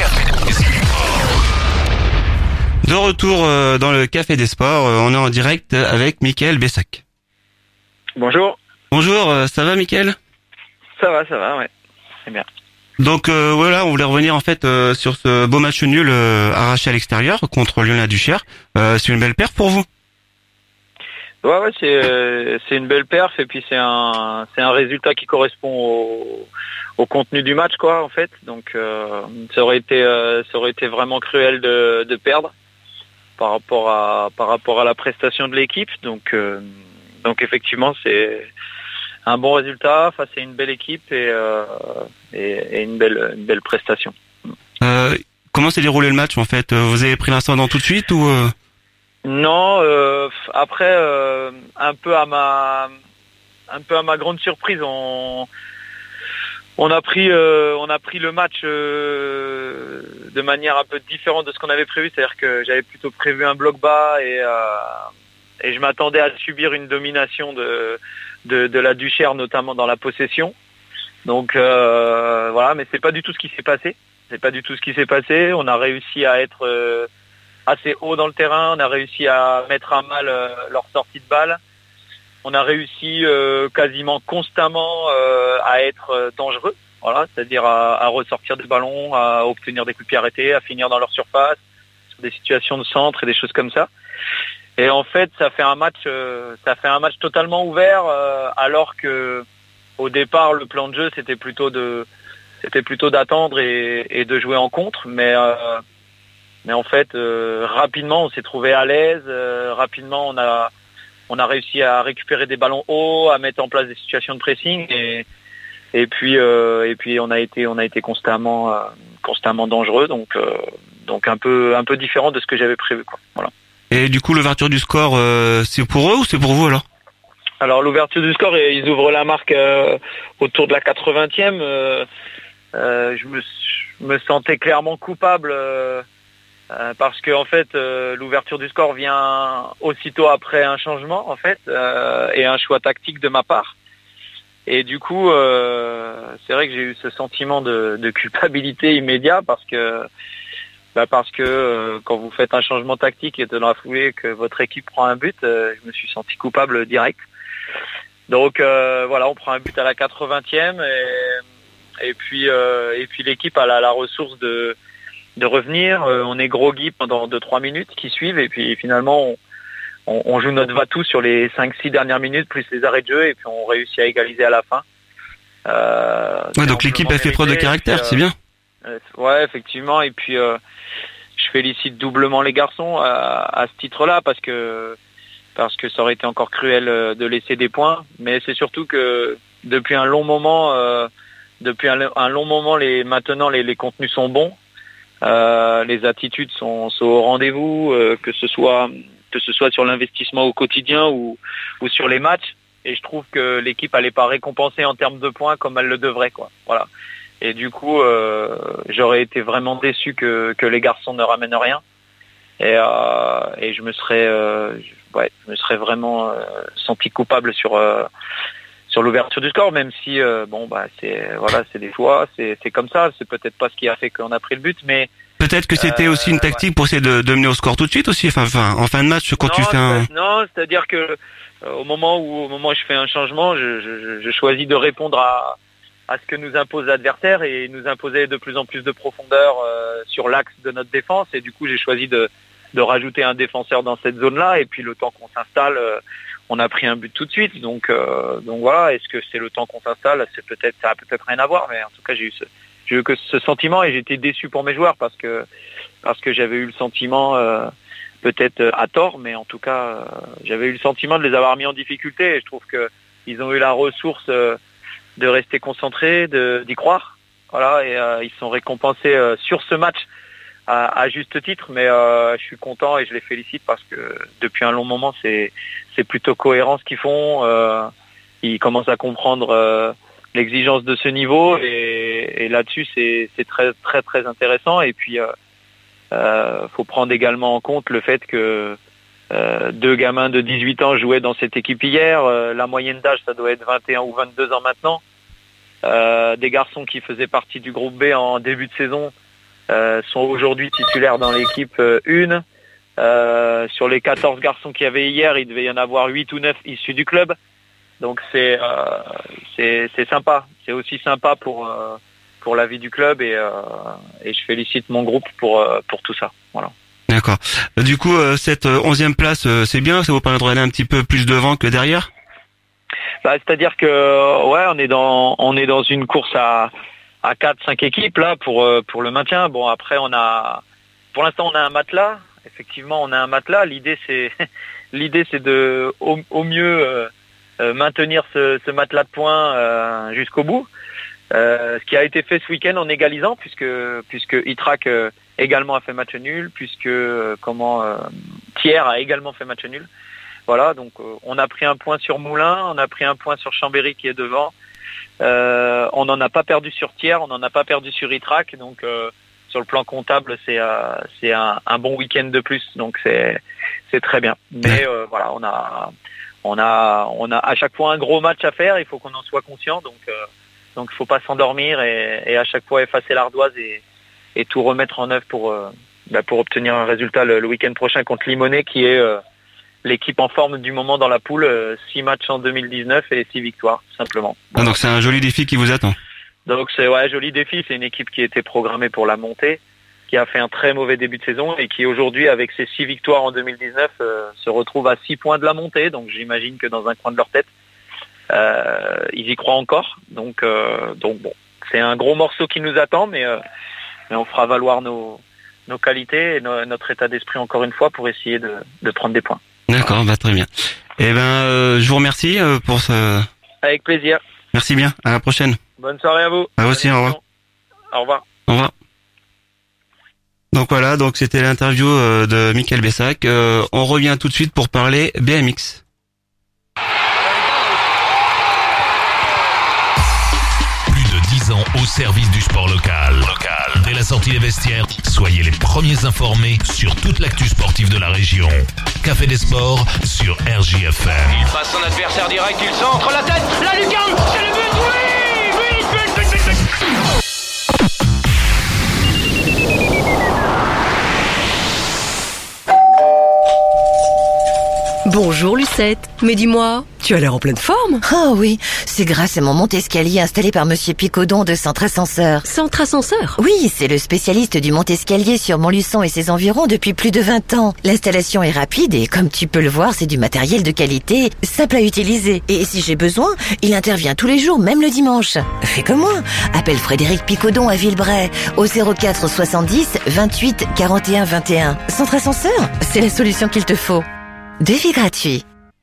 De retour euh, dans le Café des Sports, euh, on est en direct avec Mickaël Bessac. Bonjour. Bonjour, euh, ça va Mickaël ? Ça va, ça va, ouais. C'est bien. Donc euh, voilà, on voulait revenir en fait euh, sur ce beau match nul euh, arraché à l'extérieur contre Lyon-la-Duchère. Euh, c'est une belle perf pour vous ? Ouais, ouais, c'est euh, c'est une belle perf et puis c'est un c'est un résultat qui correspond au, au contenu du match, quoi, en fait. Donc euh, ça aurait été euh, ça aurait été vraiment cruel de de perdre par rapport à par rapport à la prestation de l'équipe. Donc euh, donc effectivement c'est un bon résultat face à une belle équipe et euh, et, et une belle une belle prestation. Euh, comment s'est déroulé le match en fait ? Vous avez pris l'incendant tout de suite ou euh... Non, euh, après euh, un peu à ma un peu à ma grande surprise, on on a pris euh, on a pris le match euh, de manière un peu différente de ce qu'on avait prévu, c'est-à-dire que j'avais plutôt prévu un bloc bas et euh, et je m'attendais à subir une domination de de, de la Duchère, notamment dans la possession. Donc euh, voilà, mais c'est pas du tout ce qui s'est passé. C'est pas du tout ce qui s'est passé. On a réussi à être euh, assez haut dans le terrain, on a réussi à mettre à mal euh, leur sortie de balle. on a réussi euh, quasiment constamment euh, à être euh, dangereux. Voilà, c'est-à-dire à, à ressortir des ballons, à obtenir des coups de pied arrêtés, à finir dans leur surface, sur des situations de centre et des choses comme ça. Et en fait, ça fait un match, euh, ça fait un match totalement ouvert, euh, alors que au départ, le plan de jeu c'était plutôt de, c'était plutôt d'attendre et, et de jouer en contre. Mais euh, mais en fait, euh, rapidement, on s'est trouvé à l'aise. Euh, rapidement, on a on a réussi à récupérer des ballons hauts, à mettre en place des situations de pressing et Et puis euh, et puis on a été on a été constamment euh, constamment dangereux, donc euh, donc un peu un peu différent de ce que j'avais prévu, quoi. Voilà. Et du coup, l'ouverture du score, euh, c'est pour eux ou c'est pour vous alors? Alors l'ouverture du score, ils ouvrent la marque euh, autour de la quatre-vingtième. Euh, euh, je me je me sentais clairement coupable euh, euh, parce que en fait euh, l'ouverture du score vient aussitôt après un changement en fait euh, et un choix tactique de ma part. Et du coup, euh, c'est vrai que j'ai eu ce sentiment de, de culpabilité immédiat parce que, bah parce que euh, quand vous faites un changement tactique et dans la foulée que votre équipe prend un but, euh, je me suis senti coupable direct. Donc euh, voilà, on prend un but à la quatre-vingtième et, et puis euh, et puis l'équipe a la, la ressource de de revenir. Euh, on est groggy pendant deux trois minutes qui suivent et puis finalement on On, on joue notre va-tout sur les cinq six dernières minutes, plus les arrêts de jeu, et puis on réussit à égaliser à la fin. Euh, ouais, donc l'équipe a fait preuve de caractère, puis, c'est euh, bien. Euh, ouais, effectivement, et puis euh, je félicite doublement les garçons à, à ce titre-là, parce que parce que ça aurait été encore cruel de laisser des points, mais c'est surtout que depuis un long moment, euh, depuis un, un long moment, les maintenant les, les contenus sont bons, euh, les attitudes sont, sont au rendez-vous, euh, que ce soit que ce soit sur l'investissement au quotidien ou, ou sur les matchs. Et je trouve que l'équipe n'allait pas récompenser en termes de points comme elle le devrait, quoi. Voilà. Et du coup, euh, j'aurais été vraiment déçu que, que les garçons ne ramènent rien. Et, euh, et je me serais, euh, ouais, je me serais vraiment euh, senti coupable sur euh, sur l'ouverture du score, même si euh, bon bah c'est voilà, c'est des fois, c'est c'est comme ça. C'est peut-être pas ce qui a fait qu'on a pris le but, mais peut-être que c'était euh, aussi une tactique ouais. pour essayer de, de mener au score tout de suite aussi, enfin, enfin en fin de match quand non, tu fais un... Non, c'est-à-dire que euh, au moment où au moment où je fais un changement, je, je, je choisis de répondre à, à ce que nous impose l'adversaire et nous imposer de plus en plus de profondeur euh, sur l'axe de notre défense, et du coup j'ai choisi de, de rajouter un défenseur dans cette zone-là, et puis le temps qu'on s'installe, euh, on a pris un but tout de suite, donc euh, donc voilà. Est-ce que c'est le temps qu'on s'installe? C'est peut-être, ça a peut-être rien à voir, mais en tout cas j'ai eu ce J'ai eu que ce sentiment et j'étais déçu pour mes joueurs parce que parce que j'avais eu le sentiment, euh, peut-être à tort, mais en tout cas euh, j'avais eu le sentiment de les avoir mis en difficulté, et je trouve que ils ont eu la ressource euh, de rester concentrés, de d'y croire. Voilà, et euh, ils sont récompensés euh, sur ce match à, à juste titre, mais euh, je suis content et je les félicite parce que depuis un long moment c'est c'est plutôt cohérent ce qu'ils font. Euh, ils commencent à comprendre euh, l'exigence de ce niveau, et, et là-dessus c'est c'est très très très intéressant. Et puis euh, euh, faut prendre également en compte le fait que euh, deux gamins de dix-huit ans jouaient dans cette équipe hier. Euh, la moyenne d'âge ça doit être vingt et un ou vingt-deux ans maintenant. Euh, des garçons qui faisaient partie du groupe B en début de saison euh, sont aujourd'hui titulaires dans l'équipe euh, une. Euh, sur les quatorze garçons qu'il y avait hier, il devait y en avoir huit ou neuf issus du club. Donc c'est euh, c'est c'est sympa, c'est aussi sympa pour euh, pour la vie du club, et euh, et je félicite mon groupe pour euh, pour tout ça. Voilà. D'accord. Du coup, euh, cette onzième place, euh, c'est bien, ça vous permet d'aller un petit peu plus devant que derrière? Bah, c'est-à-dire que ouais, on est dans on est dans une course à à quatre cinq équipes là pour euh, pour le maintien. Bon, après on a pour l'instant on a un matelas. Effectivement, on a un matelas. L'idée c'est l'idée c'est de au, au mieux euh, Euh, maintenir ce, ce matelas de points euh, jusqu'au bout, euh, ce qui a été fait ce week-end en égalisant, puisque puisque Itrac euh, également a fait match nul, puisque euh, comment euh, Thiers a également fait match nul. Voilà, donc euh, on a pris un point sur Moulins, on a pris un point sur Chambéry qui est devant. Euh, on n'en a pas perdu sur Thiers, on n'en a pas perdu sur Itrac, donc euh, sur le plan comptable c'est euh, c'est un, un bon week-end de plus, donc c'est c'est très bien. Mais euh, voilà, on a On a, on a à chaque fois un gros match à faire. Il faut qu'on en soit conscient. Donc, euh, donc, il faut pas s'endormir et, et à chaque fois effacer l'ardoise et, et tout remettre en œuvre pour, euh, bah, pour obtenir un résultat le, le week-end prochain contre Limonest, qui est, euh, l'équipe en forme du moment dans la poule. Euh, six matchs en deux mille dix-neuf et six victoires, simplement. Ah, donc c'est un joli défi qui vous attend. Donc c'est ouais, joli défi. C'est une équipe qui était programmée pour la montée, qui a fait un très mauvais début de saison et qui aujourd'hui, avec ses six victoires en deux mille dix-neuf, euh, se retrouve à six points de la montée. Donc j'imagine que dans un coin de leur tête, euh, ils y croient encore. Donc, euh, donc bon, c'est un gros morceau qui nous attend, mais, euh, mais on fera valoir nos, nos qualités et no, notre état d'esprit encore une fois pour essayer de, de prendre des points. D'accord, bah très bien. Eh ben, euh, je vous remercie euh, pour ce. Avec plaisir. Merci bien. À la prochaine. Bonne soirée à vous. À vous aussi. Au revoir. Au revoir. Au revoir. Donc voilà, donc c'était l'interview euh, de Michael Bessac. Euh, on revient tout de suite pour parler B M X. Plus de dix ans au service du sport local. Local. Dès la sortie des vestiaires, soyez les premiers informés sur toute l'actu sportive de la région. Café des Sports sur R J F M. Il passe son adversaire direct, il centre la tête, la lucarne, c'est le but, oui, oui, but, but, but, but. Bonjour Lucette, mais dis-moi, tu as l'air en pleine forme. Oh oui, c'est grâce à mon monte-escalier installé par Monsieur Picodon de Centre Ascenseur. Centre Ascenseur ? Oui, c'est le spécialiste du monte-escalier sur Montluçon et ses environs depuis plus de vingt ans. L'installation est rapide et comme tu peux le voir, c'est du matériel de qualité, simple à utiliser. Et si j'ai besoin, il intervient tous les jours, même le dimanche. Fais comme moi, appelle Frédéric Picodon à Villebray au zéro quatre soixante-dix vingt-huit quarante et un vingt et un. Centre Ascenseur, c'est la solution qu'il te faut. Devis gratuit.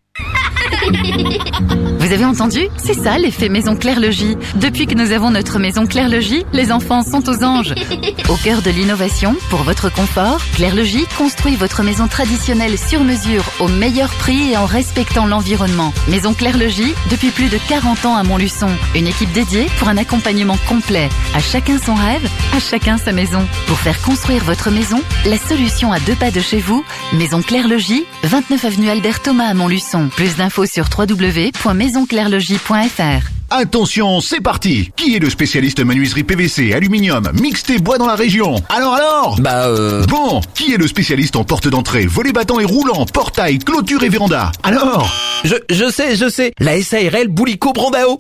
Vous avez entendu ? C'est ça l'effet Maison Claire Logis. Depuis que nous avons notre Maison Claire Logis, les enfants sont aux anges. Au cœur de l'innovation, pour votre confort, Claire Logis construit votre maison traditionnelle sur mesure au meilleur prix et en respectant l'environnement. Maison Claire Logis, depuis plus de quarante ans à Montluçon. Une équipe dédiée pour un accompagnement complet. À chacun son rêve, à chacun sa maison. Pour faire construire votre maison, la solution à deux pas de chez vous, Maison Claire Logis, vingt-neuf avenue Albert Thomas à Montluçon. Plus d'infos sur w w w point maison claire logis point f r. Attention, c'est parti. Qui est le spécialiste menuiserie P V C, aluminium, mixte et bois dans la région? Alors alors Bah euh... Bon, qui est le spécialiste en porte d'entrée, volets battants et roulants, portail, clôture et véranda? Alors Je je sais, je sais, la S A R L Boulico Brandao.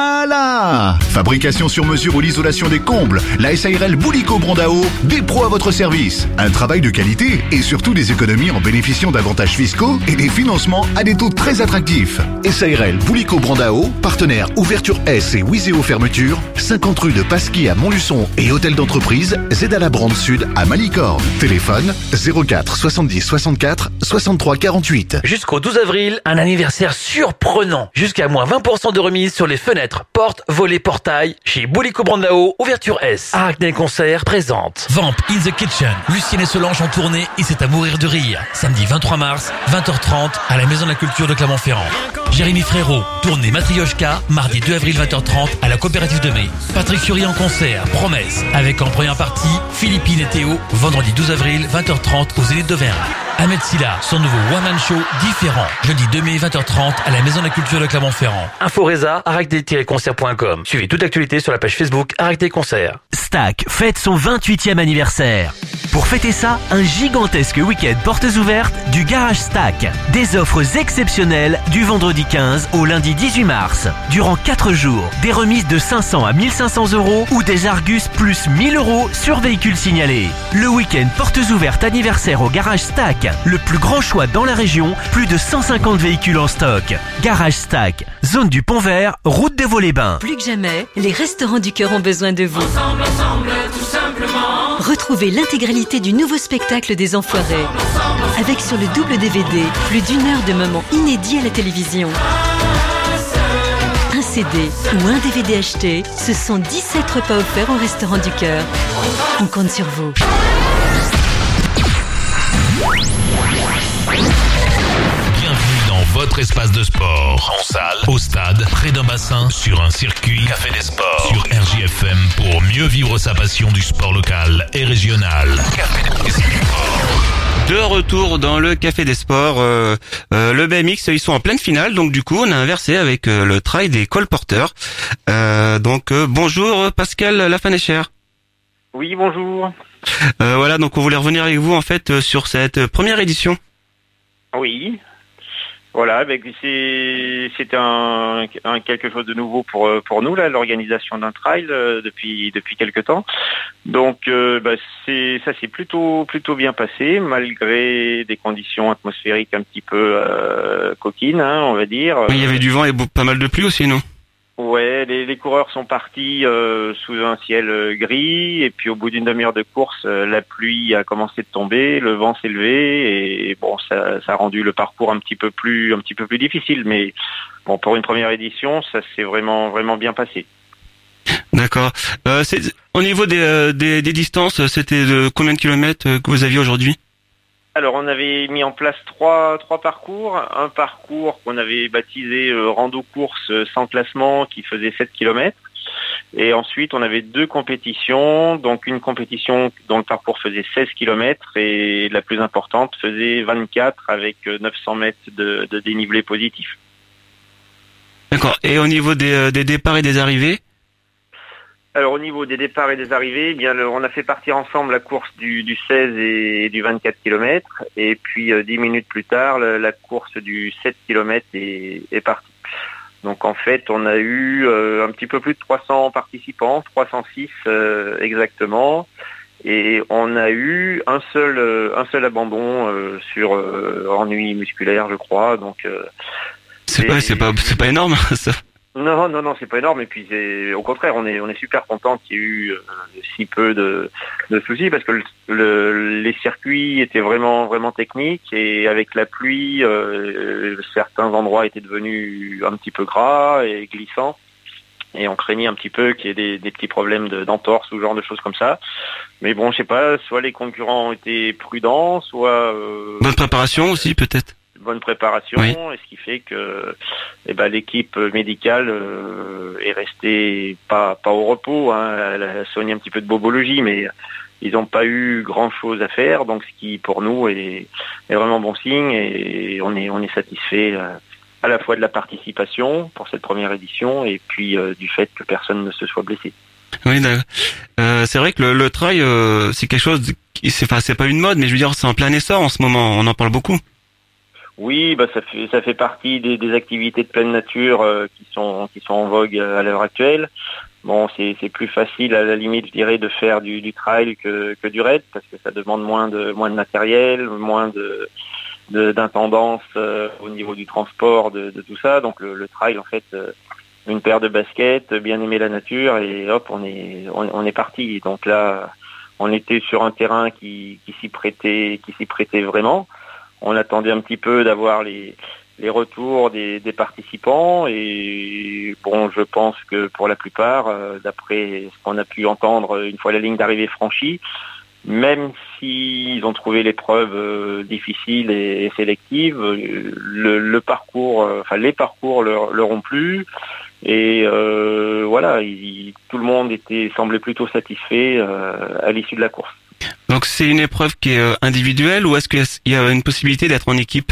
Voilà. Fabrication sur mesure ou l'isolation des combles, la S A R L Boulico Brandao, des pros à votre service. Un travail de qualité et surtout des économies en bénéficiant d'avantages fiscaux et des financements à des taux très attractifs. S A R L Boulico Brandao, partenaire Ouverture S et Wiséo Fermeture, cinquante rue de Pasquier à Montluçon et hôtel d'entreprise Z à la Brande Sud à Malicorne. Téléphone zéro quatre soixante-dix soixante-quatre soixante-trois quarante-huit. Jusqu'au douze avril, un anniversaire surprenant. Jusqu'à moins vingt pour cent de remise sur les fenêtres, portes, volets, portails chez Boulico Brandao, Ouverture S. Arachnée Concert présente. Vamp in the Kitchen. Lucienne et Solange en tournée et c'est à mourir de rire. Samedi vingt-trois mars, vingt heures trente à la Maison de la Culture de Clermont-Ferrand. Jérémy Frérot, tournée Matrioshka, mardi deux avril vingt heures trente à la Coopérative de Mai. Patrick Fury en concert, Promesse, avec en première partie Philippine et Théo, vendredi douze avril vingt heures trente aux Zénith d'Auvergne. Ahmed Silla, son nouveau one-man show différent, jeudi deux mai vingt heures trente à la Maison de la Culture de Clermont-Ferrand. Info Reza, arachnée tiret concert point com. Suivez toute l'actualité sur la page Facebook Arachnée Concert. Stack fête son vingt-huitième anniversaire. Pour fêter ça, un gigantesque week-end portes ouvertes du Garage Stack. Des offres exceptionnelles du vendredi quinze au lundi dix-huit mars. Durant quatre jours, des remises de cinq cents à mille cinq cents euros ou des Argus plus mille euros sur véhicules signalés. Le week-end portes ouvertes anniversaire au Garage Stack. Le plus grand choix dans la région, plus de cent cinquante véhicules en stock. Garage Stack, zone du Pont Vert, route des Vaux-les-Bains. Plus que jamais, les Restaurants du Cœur ont besoin de vous. Ensemble, ensemble, tout simplement. Retrouvez l'intégralité du nouveau spectacle des Enfoirés. Ensemble, ensemble, avec sur le double D V D, plus d'une heure de moments inédits à la télévision. Un C D ou un D V D acheté, ce sont dix-sept repas offerts au Restaurant du Cœur. On compte sur vous. Bienvenue dans votre espace de sport. En salle, au stade, près d'un bassin, sur un circuit. Café des Sports. Sur R J F M pour mieux vivre sa passion du sport local et régional. Café des Sports. De retour dans le Café des Sports, euh, euh, le B M X, ils sont en pleine finale, donc du coup on a inversé avec euh, le trail des colporteurs. Euh, donc euh, bonjour Pascal Lafanéchère. Oui, bonjour. Euh, voilà, donc on voulait revenir avec vous en fait euh, sur cette première édition. Oui. Voilà, ben, c'est c'est un, un quelque chose de nouveau pour pour nous là, l'organisation d'un trail euh, depuis depuis quelque temps. Donc euh, ben, c'est ça s'est plutôt plutôt bien passé malgré des conditions atmosphériques un petit peu euh, coquines, hein, on va dire. Oui, il y avait du vent et beau- pas mal de pluie aussi, non? Ouais, les, les coureurs sont partis euh, sous un ciel euh, gris et puis au bout d'une demi-heure de course, euh, la pluie a commencé de tomber, le vent s'est levé et bon, ça, ça a rendu le parcours un petit peu plus, un petit peu plus difficile. Mais bon, pour une première édition, ça s'est vraiment, vraiment bien passé. D'accord. Euh, c'est, au niveau des, euh, des, des distances, c'était de combien de kilomètres euh, que vous aviez aujourd'hui? Alors, on avait mis en place trois trois parcours. Un parcours qu'on avait baptisé euh, rando-course sans classement qui faisait sept kilomètres. Et ensuite, on avait deux compétitions. Donc, une compétition dont le parcours faisait seize kilomètres et la plus importante faisait vingt-quatre avec neuf cents mètres de, de dénivelé positif. D'accord. Et au niveau des, euh, des départs et des arrivées? Alors au niveau des départs et des arrivées, eh bien le, on a fait partir ensemble la course du, du seize et du vingt-quatre kilomètres et puis euh, dix minutes plus tard, la, la course du sept kilomètres est, est partie. Donc en fait, on a eu euh, un petit peu plus de trois cents participants, trois cent six euh, exactement, et on a eu un seul euh, un seul abandon euh, sur euh, ennui musculaire, je crois. Donc euh, c'est pas c'est pas c'est pas énorme ça. Non, non, non, c'est pas énorme. Et puis, c'est, au contraire, on est, on est super content qu'il y ait eu euh, si peu de, de soucis parce que le, le, les circuits étaient vraiment, vraiment techniques et avec la pluie, euh, certains endroits étaient devenus un petit peu gras et glissants et on craignait un petit peu qu'il y ait des, des petits problèmes de, d'entorse ou ce genre de choses comme ça. Mais bon, je sais pas, soit les concurrents ont été prudents, soit euh, bonne préparation aussi peut-être. Bonne préparation, oui. Et ce qui fait que eh ben, l'équipe médicale euh, est restée pas pas au repos, hein, elle a soigné un petit peu de bobologie, mais ils n'ont pas eu grand chose à faire, donc ce qui pour nous est, est vraiment bon signe et on est on est satisfait euh, à la fois de la participation pour cette première édition et puis euh, du fait que personne ne se soit blessé. Oui, euh, c'est vrai que le, le trail euh, c'est quelque chose qui c'est enfin c'est pas une mode, mais je veux dire c'est en plein essor en ce moment, on en parle beaucoup. Oui, bah ça fait ça fait partie des, des activités de pleine nature euh, qui sont qui sont en vogue à l'heure actuelle. Bon, c'est c'est plus facile à la limite, je dirais, de faire du, du trail que que du raid parce que ça demande moins de moins de matériel, moins de, de d'intendance euh, au niveau du transport, de, de tout ça. Donc le, le trail, en fait, euh, une paire de baskets, bien aimer la nature et hop, on est on, on est parti. Donc là, on était sur un terrain qui qui s'y prêtait qui s'y prêtait vraiment. On attendait un petit peu d'avoir les, les retours des, des participants et bon, je pense que pour la plupart, euh, d'après ce qu'on a pu entendre une fois la ligne d'arrivée franchie, même s'ils ont trouvé l'épreuve euh, difficile et, et sélective, le, le parcours, euh, enfin les parcours leur, leur ont plu et euh, voilà, il, tout le monde était semblait plutôt satisfait euh, à l'issue de la course. Donc c'est une épreuve qui est euh, individuelle ou est-ce qu'il y a une possibilité d'être en équipe?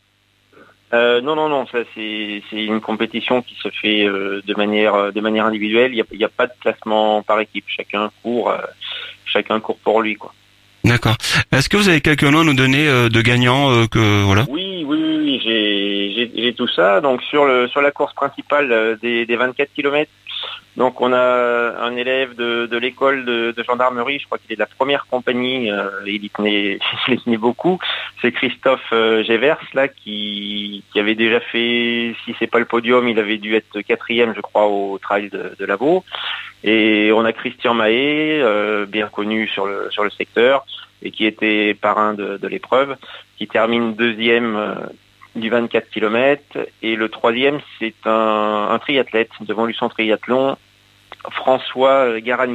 euh, Non, non, non. Ça c'est c'est une compétition qui se fait euh, de manière de manière individuelle. Il y a, il y a pas de classement par équipe. Chacun court, euh, chacun court pour lui, quoi. D'accord. Est-ce que vous avez quelques noms à nous donner euh, de gagnants euh, que voilà? Oui, oui, oui, oui j'ai, j'ai j'ai tout ça. Donc sur le sur la course principale euh, des des vingt-quatre kilomètres. Donc on a un élève de, de l'école de, de gendarmerie, je crois qu'il est de la première compagnie, euh, il y tenait, il y tenait beaucoup. C'est Christophe euh, Gévers là qui, qui avait déjà fait, si c'est pas le podium, il avait dû être quatrième, je crois, au trail de, de Lavaux. Et on a Christian Mahé, euh, bien connu sur le sur le secteur et qui était parrain de, de l'épreuve, qui termine deuxième. Euh, du vingt-quatre kilomètres et le troisième c'est un, un triathlète de Montluçon Triathlon, François Garani.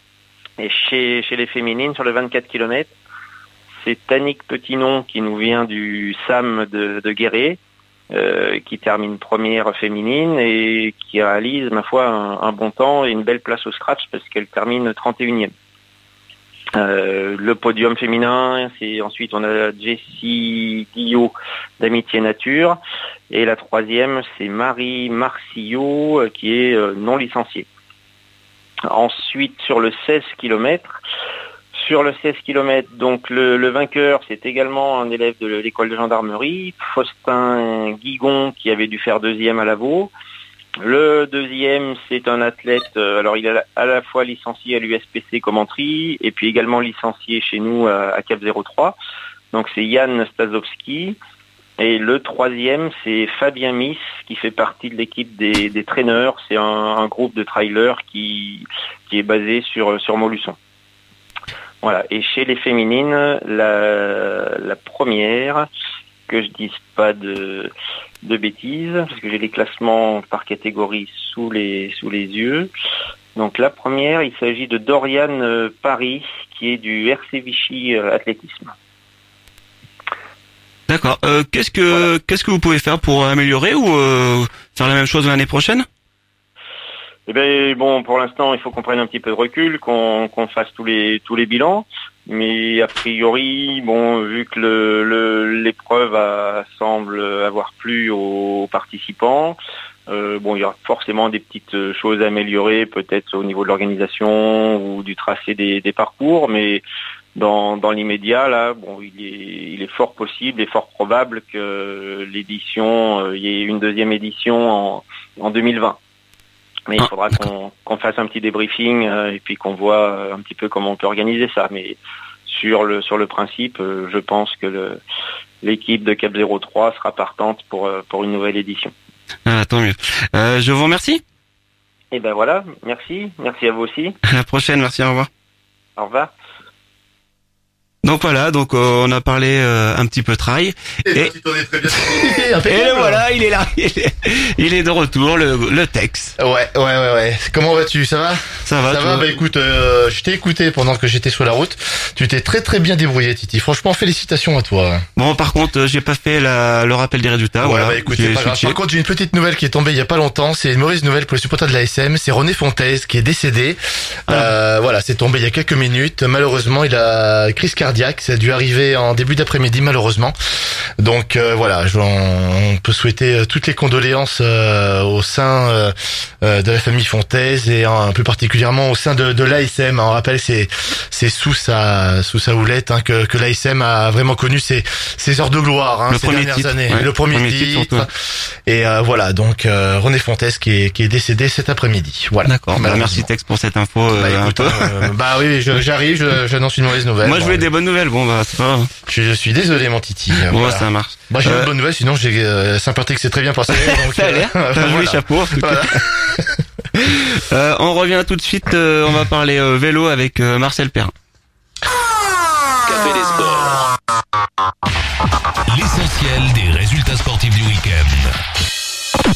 Et chez chez les féminines sur le vingt-quatre kilomètres, c'est Annick Petinon qui nous vient du S A M de, de Guéret, euh, qui termine première féminine et qui réalise ma foi un, un bon temps et une belle place au scratch parce qu'elle termine trente et unième. Euh, le podium féminin, c'est ensuite on a Jessie Guillot d'Amitié Nature et la troisième c'est Marie Marcillot euh, qui est euh, non licenciée. Ensuite sur le seize kilomètres, Sur le seize kilomètres, donc le, le vainqueur, c'est également un élève de l'école de gendarmerie, Faustin Guigon, qui avait dû faire deuxième à Lavaux. Le deuxième, c'est un athlète, euh, alors il est à la fois licencié à l'U S P C Commentry et puis également licencié chez nous à, à Cap zéro trois. Donc c'est Yann Stazowski. Et le troisième, c'est Fabien Miss, qui fait partie de l'équipe des, des traîneurs. C'est un, un groupe de trailers qui, qui est basé sur, sur Montluçon. Voilà. Et chez les féminines, la, la première, que je dise pas de, de bêtises, parce que j'ai les classements par catégorie sous les, sous les yeux. Donc la première, il s'agit de Doriane Paris, qui est du R C Vichy Athlétisme. D'accord. Euh, qu'est-ce que voilà. qu'est-ce que vous pouvez faire pour améliorer ou euh, faire la même chose l'année prochaine? Eh ben bon, pour l'instant, il faut qu'on prenne un petit peu de recul, qu'on qu'on fasse tous les tous les bilans. Mais a priori, bon, vu que le, le l'épreuve a, semble avoir plu aux participants, euh, bon, il y aura forcément des petites choses à améliorer, peut-être au niveau de l'organisation ou du tracé des, des parcours, mais Dans, dans l'immédiat, là, bon, il est, il est fort possible et fort probable que l'édition, euh, il y ait une deuxième édition en, en deux mille vingt. Mais il faudra qu'on, qu'on fasse un petit débriefing euh, et puis qu'on voit un petit peu comment on peut organiser ça. Mais sur le, sur le principe, euh, je pense que le, l'équipe de Cap zéro trois sera partante pour, euh, pour une nouvelle édition. Ah, tant mieux. Euh, je vous remercie. Et ben voilà, merci. Merci à vous aussi. À la prochaine, merci, au revoir. Au revoir. Donc voilà, donc euh, on a parlé euh, un petit peu trail et, et, et le voilà, il est là, il est, il est de retour, le, le Tex. Ouais, ouais, ouais, ouais. Comment vas-tu? Ça va? Ça va. Ça va. Bah écoute, euh, je t'ai écouté pendant que j'étais sur la route. Tu t'es très très bien débrouillé, Titi. Franchement, félicitations à toi. Bon, par contre, j'ai pas fait la, le rappel des résultats. Ouais, voilà. Bah écoute, c'est pas grave. Par contre, j'ai une petite nouvelle qui est tombée il y a pas longtemps. C'est une mauvaise nouvelle pour les supporters de l'A S M. C'est René Fontaise qui est décédé. Ah. Euh, voilà, c'est tombé il y a quelques minutes. Malheureusement, il a crise cardiaque. Ça a dû arriver en début d'après-midi, malheureusement. Donc euh, voilà, on peut souhaiter toutes les condoléances euh, au sein euh, de la famille Fontaise et en, plus particulièrement au sein de, de l'A S M. On rappelle, c'est c'est sous sa sous sa houlette hein, que, que l'A S M a vraiment connu ses ses heures de gloire hein, ces dernières titre, années. Ouais, le premier, premier titre. titre et euh, voilà, donc euh, René Fontaise qui est qui est décédé cet après-midi. Voilà. D'accord. Bah, merci Tex pour cette info. Euh, bah, écoute, un peu. Euh, bah oui, je, j'arrive, je, j'annonce une mauvaise nouvelle. Moi, bon, je voulais des bonnes nouvelles. Bon bah c'est pas grave. Je, je suis désolé mon Titi. Bon, voilà. Ça marche. Moi j'ai euh... une bonne nouvelle, sinon j'ai euh, sympathique que c'est très bien passé. Donc, ça a l'air. T'as un joli chapeau. En tout cas. Voilà. euh, on revient tout de suite. Euh, on va parler euh, vélo avec euh, Marcel Perrin. Café des sports. L'essentiel des résultats sportifs du week-end.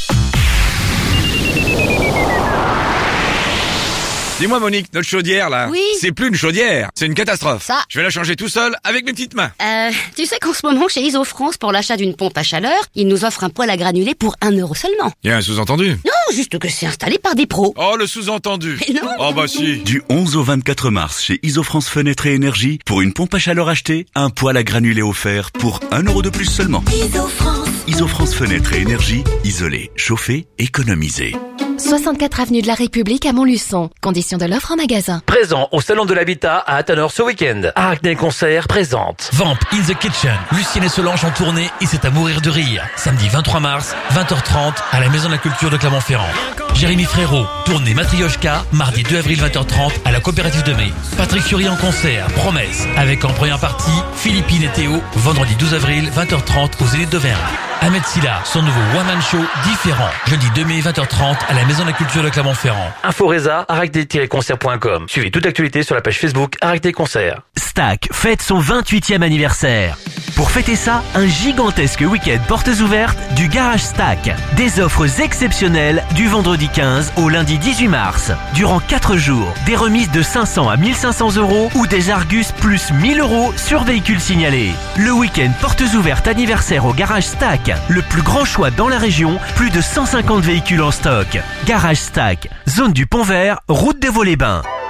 Dis-moi Monique, notre chaudière là, oui. C'est plus une chaudière, c'est une catastrophe. Ça. Je vais la changer tout seul avec mes petites mains. Euh, tu sais qu'en ce moment chez Isofrance, pour l'achat d'une pompe à chaleur, ils nous offrent un poêle à granulés pour un euro seulement. Il y a un sous-entendu? Non, juste que c'est installé par des pros. Oh le sous-entendu. Mais non. Oh bah si. Du onze au vingt-quatre mars chez Isofrance Fenêtre et Énergie, pour une pompe à chaleur achetée, un poêle à granulés offert pour un euro de plus seulement. Isofrance. Isofrance Fenêtre et Énergie, isolé, chauffé, économisé. soixante-quatre avenue de la République à Montluçon. Conditions de l'offre en magasin. Présent au Salon de l'Habitat à Attenor ce week-end. Aracné Concert présente Vamp in the Kitchen. Lucienne et Solange en tournée et c'est à mourir de rire. Samedi vingt-trois mars, vingt heures trente, à la Maison de la Culture de Clermont-Ferrand. Jérémy Frérot, tournée Matrioshka, mardi deux avril vingt heures trente à la Coopérative de Mai. Patrick Fury en concert, Promesse, avec en première partie Philippine et Théo, vendredi douze avril vingt heures trente aux Zénith d'Auvergne. Ahmed Silla, son nouveau one-man show différent, jeudi deux mai vingt heures trente à la Maison de la Culture de Clermont-Ferrand. Info Reza, aracné tiret concert point com. Suivez toute l'actualité sur la page Facebook Aracné Concert. Stack fête son vingt-huitième anniversaire. Pour fêter ça, un gigantesque week-end portes ouvertes du Garage Stack. Des offres exceptionnelles du vendredi quinze au lundi dix-huit mars. Durant quatre jours, des remises de cinq cents à mille cinq cents euros ou des Argus plus mille euros sur véhicules signalés. Le week-end portes ouvertes anniversaire au Garage Stack. Le plus grand choix dans la région, plus de cent cinquante véhicules en stock. Garage Stack, zone du Pont Vert, route des Vaux-les-Bains.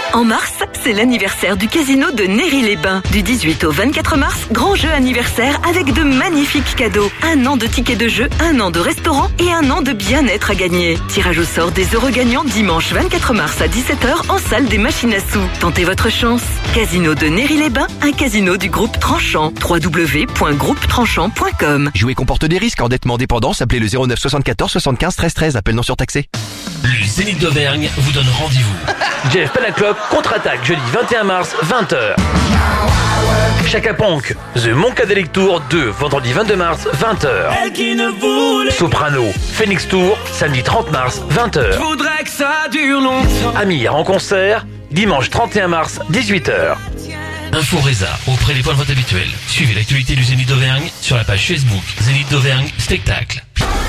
En mars, c'est l'anniversaire du casino de Néry-les-Bains. Du dix-huit au vingt-quatre mars, grand jeu anniversaire avec de magnifiques cadeaux. Un an de tickets de jeu, un an de restaurant et un an de bien-être à gagner. Tirage au sort des heureux gagnants dimanche vingt-quatre mars à dix-sept heures en salle des machines à sous. Tentez votre chance. Casino de Néry-les-Bains, un casino du groupe Tranchant. w w w point groupe tranchant point com. Jouer comporte des risques. Endettement dépendance. Appelez le zéro neuf soixante-quatorze soixante-quinze treize treize. Appel non surtaxé. Le Zénith d'Auvergne vous donne rendez-vous. Jeff Panaclock contre-attaque jeudi vingt et un mars, vingt heures. Chaka Ponk, The Moncadelic Tour deux, vendredi vingt-deux mars, vingt heures. Soprano, Phoenix Tour, samedi trente mars, vingt heures. Que ça dure longtemps. Amir en concert, dimanche trente et un mars, dix-huit heures. Info Résa, auprès des points de vente habituels. Suivez l'actualité du Zénith d'Auvergne sur la page Facebook Zénith d'Auvergne Spectacle.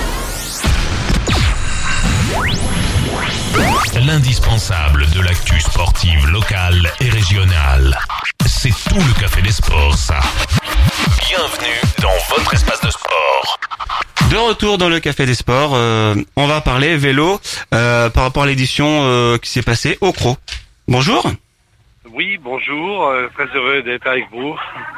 L'indispensable de l'actu sportive locale et régionale. C'est tout le Café des Sports, ça. Bienvenue dans votre espace de sport. De retour dans le Café des Sports, euh, on va parler vélo euh, par rapport à l'édition euh, qui s'est passée au Crau. Bonjour. Oui, bonjour, euh, très heureux d'être avec vous.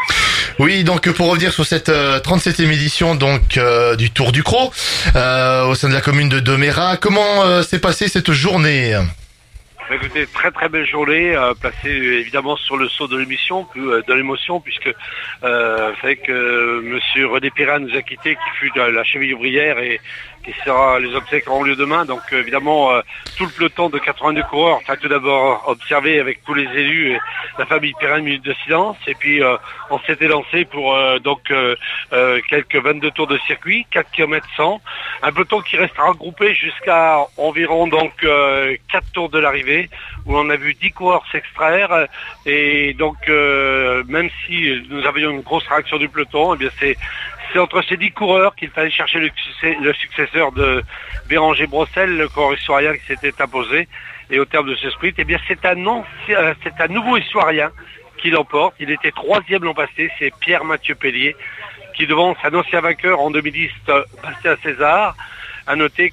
Oui, donc pour revenir sur cette euh, trente-septième édition donc euh, du Tour du Crau euh, au sein de la commune de Domérat, comment euh, s'est passée cette journée ? Écoutez, très très belle journée, euh, placée évidemment sur le sceau de l'émission, euh, de l'émotion, puisque euh, vous savez que Monsieur René Perrin nous a quittés, qui fut de la cheville ouvrière et qui sera les obsèques auront lieu demain. Donc euh, évidemment euh, tout le peloton de quatre-vingt-deux coureurs, enfin tout d'abord observé avec tous les élus et la famille Perrin, une minute de silence, et puis euh, on s'était lancé pour euh, donc euh, euh, quelques vingt-deux tours de circuit, quatre kilomètres cent, un peloton qui restera regroupé jusqu'à environ donc euh, quatre tours de l'arrivée, où on a vu dix coureurs s'extraire, et donc euh, même si nous avions une grosse réaction du peloton, eh bien c'est c'est entre ces dix coureurs qu'il fallait chercher le, le successeur de Béranger Brossel, le coureur historien qui s'était imposé, et au terme de ce sprint, eh bien c'est un ancien, c'est un nouveau historien qui l'emporte. Il était troisième l'an passé, c'est Pierre-Mathieu Pellier qui devance un ancien vainqueur en deux mille dix, Bastien César. À noter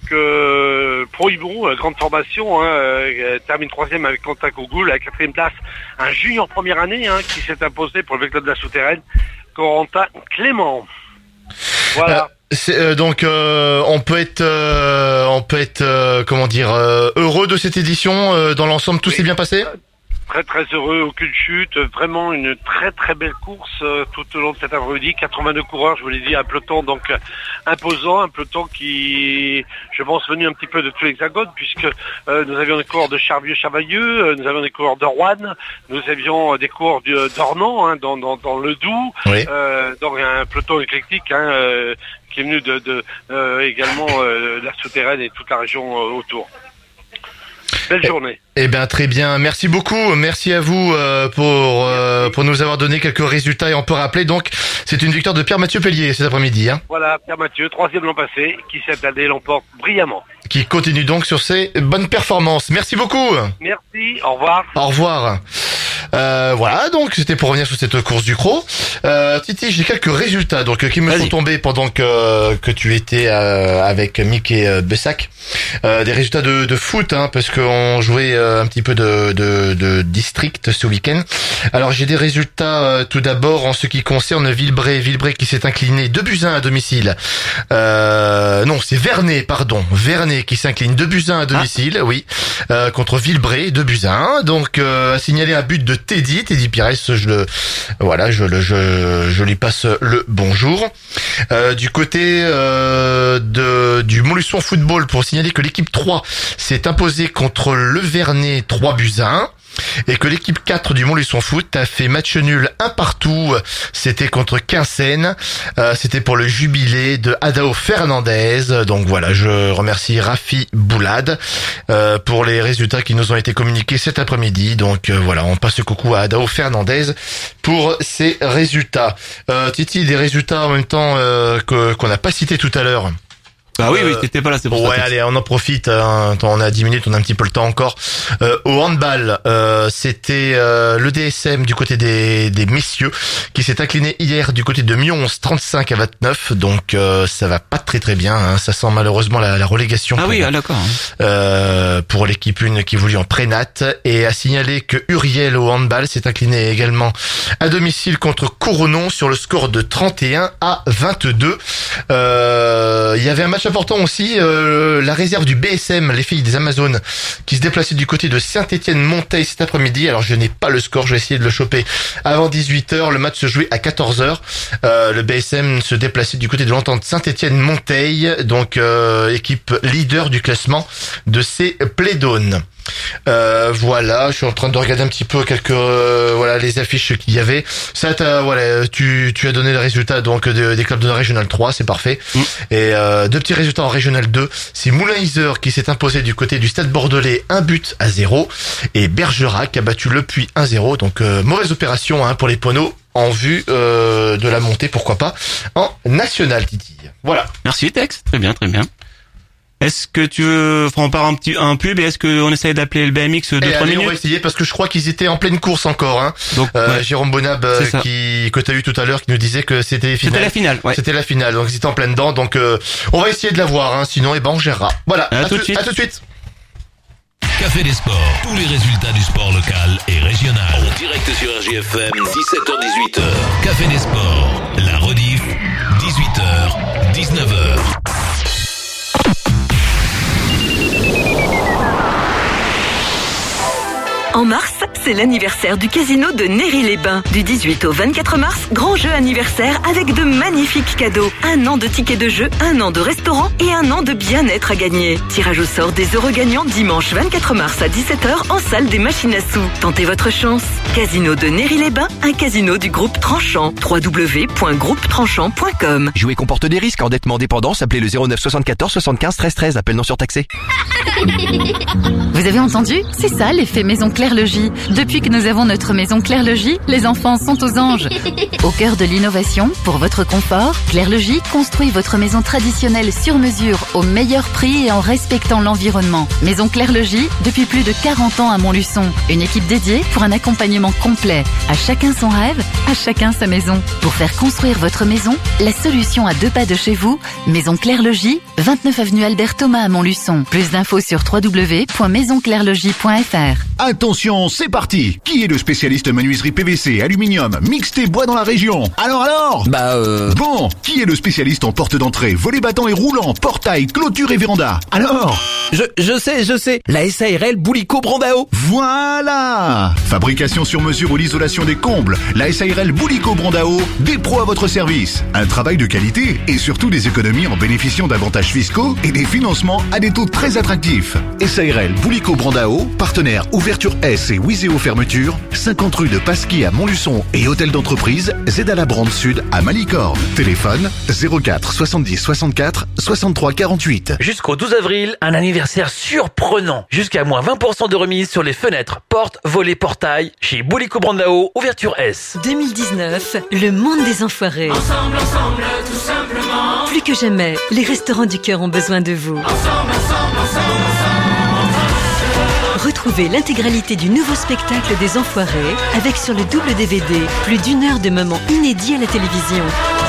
que Prohibon, grande formation, hein, euh, termine troisième avec Quentin Cougoul. À la quatrième place, un junior première année hein, qui s'est imposé pour le vecteur de la souterraine, Corentin Clément. Voilà. Euh, c'est, euh, donc euh, on peut être, euh, on peut être, euh, comment dire, euh, heureux de cette édition. Euh, dans l'ensemble, tout oui. s'est bien passé. Très très heureux, aucune chute, vraiment une très très belle course euh, tout au long de cet après-midi. quatre-vingt-deux coureurs, je vous l'ai dit, un peloton donc euh, imposant, un peloton qui, je pense, venu un petit peu de tout l'Hexagone, puisque euh, nous avions des coureurs de Charvieux-Chavailleux, euh, nous avions des coureurs de Roanne, nous avions euh, des coureurs de, d'Ornans, hein, dans, dans, dans le Doubs, oui. euh, donc un peloton éclectique hein, euh, qui est venu de, de euh, également euh, la souterraine et toute la région euh, autour. Belle journée. Eh bien très bien, merci beaucoup, merci à vous euh, pour euh, pour nous avoir donné quelques résultats, et on peut rappeler donc c'est une victoire de Pierre-Mathieu Pellier cet après-midi. Hein. Voilà, Pierre-Mathieu, troisième l'an passé, qui cette année l'emporte brillamment. Qui continue donc sur ses bonnes performances. Merci beaucoup. Merci, au revoir. Au revoir. Euh, voilà, donc c'était pour revenir sur cette course du Crau. Euh, Titi, j'ai quelques résultats donc qui me Vas-y. sont tombés pendant que que tu étais euh, avec Mick et euh, Bessac. Euh, des résultats de, de foot, hein, parce qu'on jouait euh, un petit peu de, de, de district ce week-end. Alors j'ai des résultats euh, tout d'abord en ce qui concerne Villebray. Villebray qui s'est incliné deux buts à un à domicile. Euh, non, c'est Vernet, pardon. Vernet qui s'incline deux buts à un à domicile, ah. oui, euh, contre Villebray, deux buts à un. Donc euh, a signalé un but de Teddy, Teddy Pires, je le, voilà, je le, je, je lui passe le bonjour. Euh, du côté euh, de du Montluçon Football, pour signaler que l'équipe trois s'est imposée contre le Vernet trois buts à un. Et que l'équipe quatre du Montluçon Foot a fait match nul un partout. C'était contre Quinssaines. Euh, c'était pour le jubilé de Adao Fernandez. Donc voilà, je remercie Rafi Boulade euh, pour les résultats qui nous ont été communiqués cet après-midi. Donc euh, voilà, on passe le coucou à Adao Fernandez pour ces résultats. Euh, Titi, des résultats en même temps euh, que, qu'on n'a pas cités tout à l'heure. Bah oui, Euh, oui, t'étais pas là, c'est pour ouais, ça. allez, on en profite. Hein, attends, on a dix minutes, on a un petit peu le temps encore. Euh, au handball, euh, c'était euh, le D S M du côté des, des messieurs qui s'est incliné hier du côté de Mions trente-cinq à vingt-neuf. Donc euh, ça va pas très très bien. Hein, ça sent malheureusement la, la relégation. Ah pour, oui, ah, d'accord. euh, pour l'équipe une qui évolue en prénat. Et à signaler que Uriel au handball s'est incliné également à domicile contre Cournon sur le score de trente et un à vingt-deux. Euh, il y avait un match important aussi, euh, la réserve du B S M, les filles des Amazones, qui se déplaçaient du côté de Saint-Étienne-Monteil cet après-midi. Alors je n'ai pas le score, je vais essayer de le choper avant dix-huit heures. Le match se jouait à quatorze heures. Euh, le B S M se déplaçait du côté de l'entente Saint-Étienne-Monteil, donc euh, équipe leader du classement de ces Plédones. Euh, voilà, je suis en train de regarder un petit peu quelques euh, voilà les affiches qu'il y avait. Ça, t'as, voilà, tu tu as donné le résultat donc de, des clubs de Régional trois, c'est parfait. Mm. Et euh, deux petits résultats en Régional deux, c'est Moulin-Isère qui s'est imposé du côté du Stade Bordelais un but à zéro et Bergerac a battu Le Puy un zéro. Donc euh, mauvaise opération hein, pour les Poneaux en vue euh, de la montée, pourquoi pas en national, Titi. Voilà. Merci Tex, très bien, très bien. Est-ce que tu veux, enfin, on part un petit, un pub et est-ce qu'on essaye d'appeler le B M X deux trois minutes? On va essayer parce que je crois qu'ils étaient en pleine course encore, hein. Donc, euh, ouais. Jérôme Bonab, euh, qui, que t'as eu tout à l'heure, qui nous disait que c'était C'était la finale, ouais. C'était la finale. Donc ils étaient en plein dedans. Donc, euh, on va essayer de la voir, hein. Sinon, eh ben, on gérera. Voilà. À, à tout de suite. À tout de suite. Café des Sports, tous les résultats du sport local et régional. En direct sur R J F M, dix-sept heures dix-huit heures. Café des Sports, la rediff, dix-huit heures dix-neuf heures. En mars, c'est l'anniversaire du casino de Néry-les-Bains. Du dix-huit au vingt-quatre mars, grand jeu anniversaire avec de magnifiques cadeaux. Un an de tickets de jeu, un an de restaurant et un an de bien-être à gagner. Tirage au sort des heureux gagnants dimanche vingt-quatre mars à dix-sept heures en salle des machines à sous. Tentez votre chance. Casino de Néry-les-Bains, un casino du groupe Tranchant. w w w point groupe tranchant point com. Jouer comporte des risques. Endettement dépendance, appelez le zéro neuf soixante-quatorze soixante-quinze treize treize. Appel non surtaxé. Vous avez entendu? C'est ça l'effet Maison Claire Logis. Depuis que nous avons notre Maison Claire Logis, les enfants sont aux anges. Au cœur de l'innovation, pour votre confort, Claire Logis construit votre maison traditionnelle sur mesure au meilleur prix et en respectant l'environnement. Maison Claire Logis, depuis plus de quarante ans à Montluçon. Une équipe dédiée pour un accompagnement complet. À chacun son rêve, à chacun sa maison. Pour faire construire votre maison, la solution à deux pas de chez vous, Maison Claire Logis, vingt-neuf avenue Albert Thomas à Montluçon. Plus d'infos sur w w w point maison claire logis point f r. Attention, c'est parti. Qui est le spécialiste menuiserie P V C, aluminium, mixte bois dans la région? Alors alors Bah euh... Bon, qui est le spécialiste en porte d'entrée, volets battants et roulants, portail, clôture et véranda? Alors Je, je sais, je sais. La S A R L Boulico Brandao. Voilà. Fabrication sur mesure ou l'isolation des combles. La S A R L Boulico Brandao, des pros à votre service. Un travail de qualité et surtout des économies en bénéficiant d'avantages fiscaux et des financements à des taux très attractifs. S A R L Boulico Brandao, partenaire Ouverture S et Wiséo Fermeture, cinquante rue de Pasquier à Montluçon et hôtel d'entreprise Zedala Brand Sud à Malicorne. Téléphone zéro quatre soixante-dix soixante-quatre soixante-trois quarante-huit. Jusqu'au douze avril, un anniversaire surprenant. Jusqu'à moins vingt pour cent de remise sur les fenêtres, portes, volets, portails chez Boulico Brandao, Ouverture S. deux mille dix-neuf, le monde des enfoirés. Ensemble, ensemble, tout simplement. Plus que jamais, les restaurants du cœur ont besoin de vous. Ensemble, ensemble, ensemble, ensemble. Retrouvez l'intégralité du nouveau spectacle des Enfoirés avec sur le double D V D plus d'une heure de moments inédits à la télévision.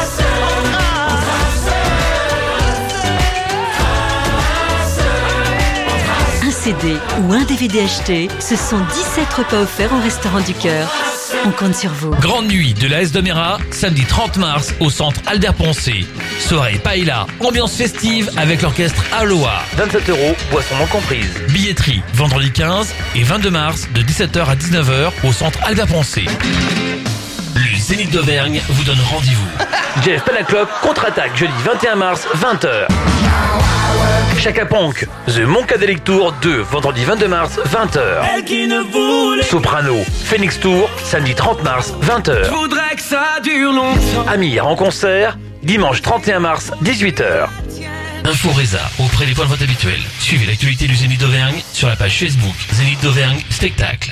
Un C D ou un D V D acheté, ce sont dix-sept repas offerts au restaurant du cœur. On compte sur vous. Grande nuit de la S de Mera, samedi trente mars au centre Albert Poncé. Soirée paella, ambiance festive avec l'orchestre Aloha. vingt-sept euros, boisson non comprise. Billetterie, vendredi quinze et vingt-deux mars de dix-sept heures à dix-neuf heures au centre Albert Poncé. Le Zénith d'Auvergne vous donne rendez-vous. Jeff Panaclock contre-attaque jeudi vingt et un mars, vingt heures. Chaka Ponk, The Moncadelic Tour deux, vendredi vingt-deux mars, vingt heures. Soprano, Phoenix Tour, samedi trente mars, vingt heures. Faudrait que ça dure longtemps. Amir en concert, dimanche trente et un mars, dix-huit heures. Info Résa, auprès des points de vente habituels. Suivez l'actualité du Zénith d'Auvergne sur la page Facebook Zénith d'Auvergne Spectacle.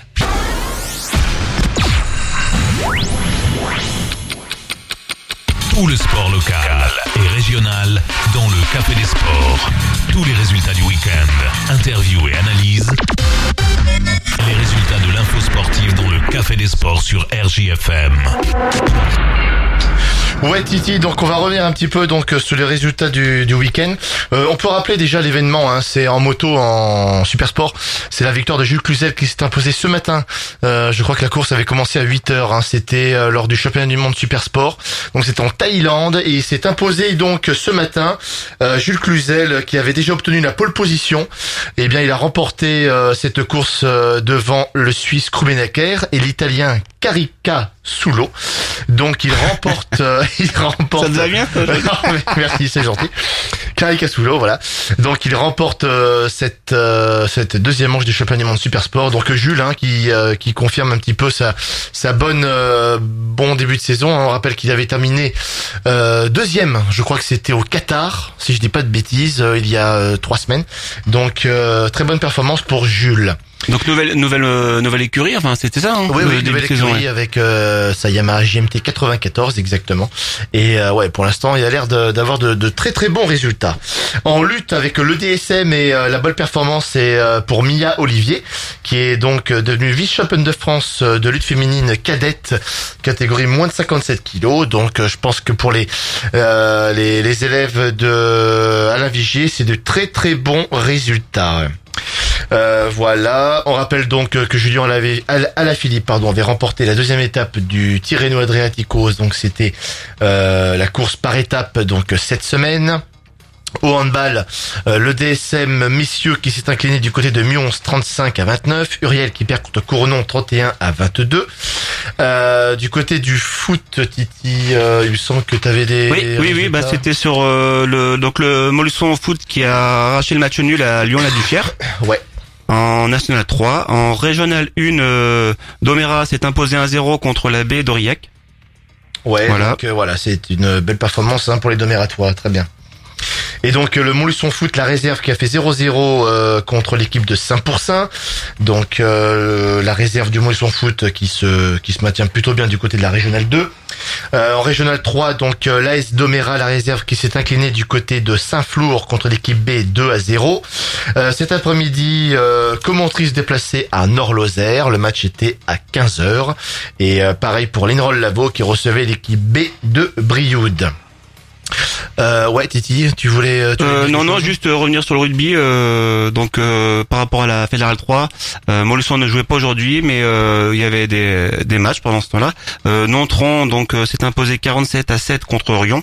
Tout le sport local et régional dans le Café des Sports. Tous les résultats du week-end, interviews et analyses. Les résultats de l'info sportive dans le Café des Sports sur R J F M. Ouais Titi, donc on va revenir un petit peu donc sur les résultats du, du week-end. Euh, on peut rappeler déjà l'événement, hein, c'est en moto en super sport. C'est la victoire de Jules Cluzel qui s'est imposé ce matin. Euh, je crois que la course avait commencé à huit heures. Hein, c'était euh, lors du championnat du monde super sport. Donc c'est en Thaïlande et il s'est imposé donc ce matin. Euh, Jules Cluzel qui avait déjà obtenu la pole position. Eh bien il a remporté euh, cette course euh, devant le Suisse Krumenacker et l'Italien Carica Sulo. Donc il remporte, euh, il remporte. Ça te va bien? Merci, c'est gentil. Carica Sulo, voilà. Donc il remporte euh, cette euh, cette deuxième manche du championnat du monde super sport. Donc Jules, hein, qui euh, qui confirme un petit peu sa sa bonne euh, bon début de saison. On rappelle qu'il avait terminé euh, deuxième. Je crois que c'était au Qatar, si je dis pas de bêtises, euh, il y a euh, trois semaines. Donc euh, très bonne performance pour Jules. Donc nouvelle nouvelle euh, nouvelle écurie, enfin c'était ça. Hein, oui oui, nouvelle écurie ouais. avec euh, sa Yamaha J M T quatre-vingt-quatorze exactement. Et euh, ouais, pour l'instant, il a l'air de, d'avoir de, de très très bons résultats. En lutte avec le D S M et euh, la bonne performance, c'est euh, pour Mia Olivier, qui est donc euh, devenue vice-championne de France euh, de lutte féminine cadette catégorie moins de cinquante-sept kilos. Donc euh, je pense que pour les euh, les, les élèves de Alain Vigier, c'est de très très bons résultats. Euh, voilà, on rappelle donc que Julien Alaphilippe pardon, avait remporté la deuxième étape du Tirreno Adriaticos, donc c'était euh, la course par étape donc cette semaine. Au handball, euh, le D S M messieurs qui s'est incliné du côté de Mions trente-cinq à vingt-neuf, Uriel qui perd contre Cournon trente et un à vingt-deux. Euh, du côté du foot, Titi, euh, il me semble que tu avais des Oui, oui, oui, bah c'était sur euh, le donc le Molusson Foot qui a arraché le match nul à Lyon-la-Duchère. Ouais. En National trois, en Régional un, euh, Doméra s'est imposé un zéro contre la baie d'Aurillac. Ouais, voilà. Donc euh, voilà, c'est une belle performance hein, pour les Domératois, très bien. Et donc le Montluçon Foot, la réserve qui a fait zéro zéro euh, contre l'équipe de Saint-Pourçain. Donc euh, la réserve du Montluçon Foot qui se qui se maintient plutôt bien du côté de la Régionale deux. Euh, en Régionale trois, donc euh, l'A S Doméra, la réserve qui s'est inclinée du côté de Saint-Flour contre l'équipe B deux à zéro. Euh, cet après-midi, euh, Commentrice déplacée à Nord-Lozère. Le match était à quinze heures. Et euh, pareil pour l'Inroll Lavaux qui recevait l'équipe B de Brioude. Euh, ouais, Titi, tu voulais... Tu voulais euh, non, non, juste euh, revenir sur le rugby. Euh, donc, euh, par rapport à la Fédérale trois, euh, Montluçon ne jouait pas aujourd'hui, mais euh, il y avait des, des matchs pendant ce temps-là. Euh, Nontron, donc, euh, s'est imposé quarante-sept à sept contre Rion.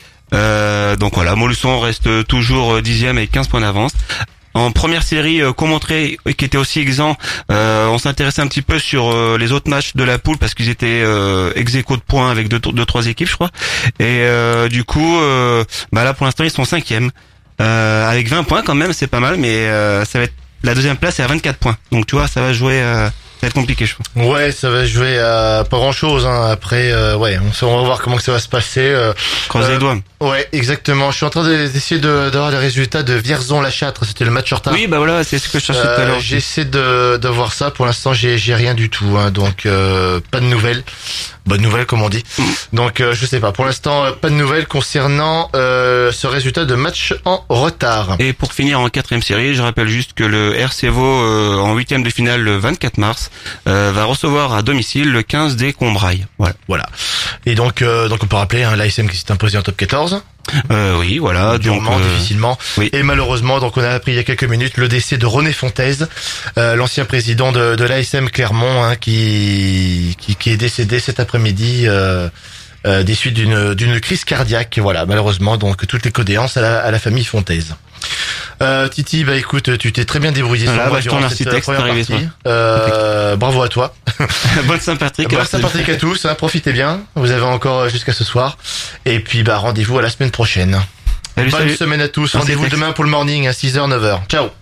Euh, donc voilà, Montluçon reste toujours dixième avec quinze points d'avance. En première série, euh, Commontré, qui était aussi exempt, euh, on s'intéressait un petit peu sur euh, les autres matchs de la poule parce qu'ils étaient euh, ex aequo de points avec deux, deux, trois équipes, je crois. Et euh, du coup, euh, bah là pour l'instant ils sont cinquième, euh, avec vingt points quand même, c'est pas mal, mais euh, ça va être la deuxième place est à vingt-quatre points. Donc tu vois, ça va jouer. Euh, Ça va être compliqué, je trouve. Ouais, ça va jouer à pas grand chose, hein. Après, euh, ouais, on, on va voir comment que ça va se passer. Euh, Croise euh, les doigts. Ouais, exactement. Je suis en train d'essayer de, d'avoir les résultats de Vierzon-la-Châtre. C'était le match en retard. Oui, bah voilà, c'est ce que je cherchais euh, tout à l'heure. J'essaie de, de voir ça. Pour l'instant, j'ai, j'ai rien du tout, hein. Donc, euh, pas de nouvelles. Bonne nouvelle, comme on dit. Mm. Donc, euh, je sais pas. Pour l'instant, pas de nouvelles concernant euh, ce résultat de match en retard. Et pour finir en quatrième série, je rappelle juste que le R C Vaux, euh, en huitième de finale le vingt-quatre mars, euh, va recevoir à domicile le quinze des Combrailles. Voilà. Voilà. Et donc, euh, donc on peut rappeler hein, l'A S M qui s'est imposé en top quatorze. Euh, oui, voilà, durement, donc, euh, difficilement. Oui. Et malheureusement, donc on a appris il y a quelques minutes le décès de René Fontaise, euh, l'ancien président de, de l'A S M Clermont, hein, qui, qui qui est décédé cet après-midi euh, euh, des suites d'une d'une crise cardiaque. Voilà, malheureusement, donc toutes les condoléances à la, à la famille Fontaise. Euh, Titi, bah écoute, tu t'es très bien débrouillé voilà, sur bah, durant cette texte, première arrivé, partie. Euh, bravo à toi. Bonne Saint-Patrick. Bonne Saint-Patrick à tous, hein, profitez bien. Vous avez encore jusqu'à ce soir. Et puis bah rendez-vous à la semaine prochaine. Salut, Bonne salut. semaine à tous. Merci, Rendez-vous texte. demain pour le morning à six heures neuf heures. Ciao.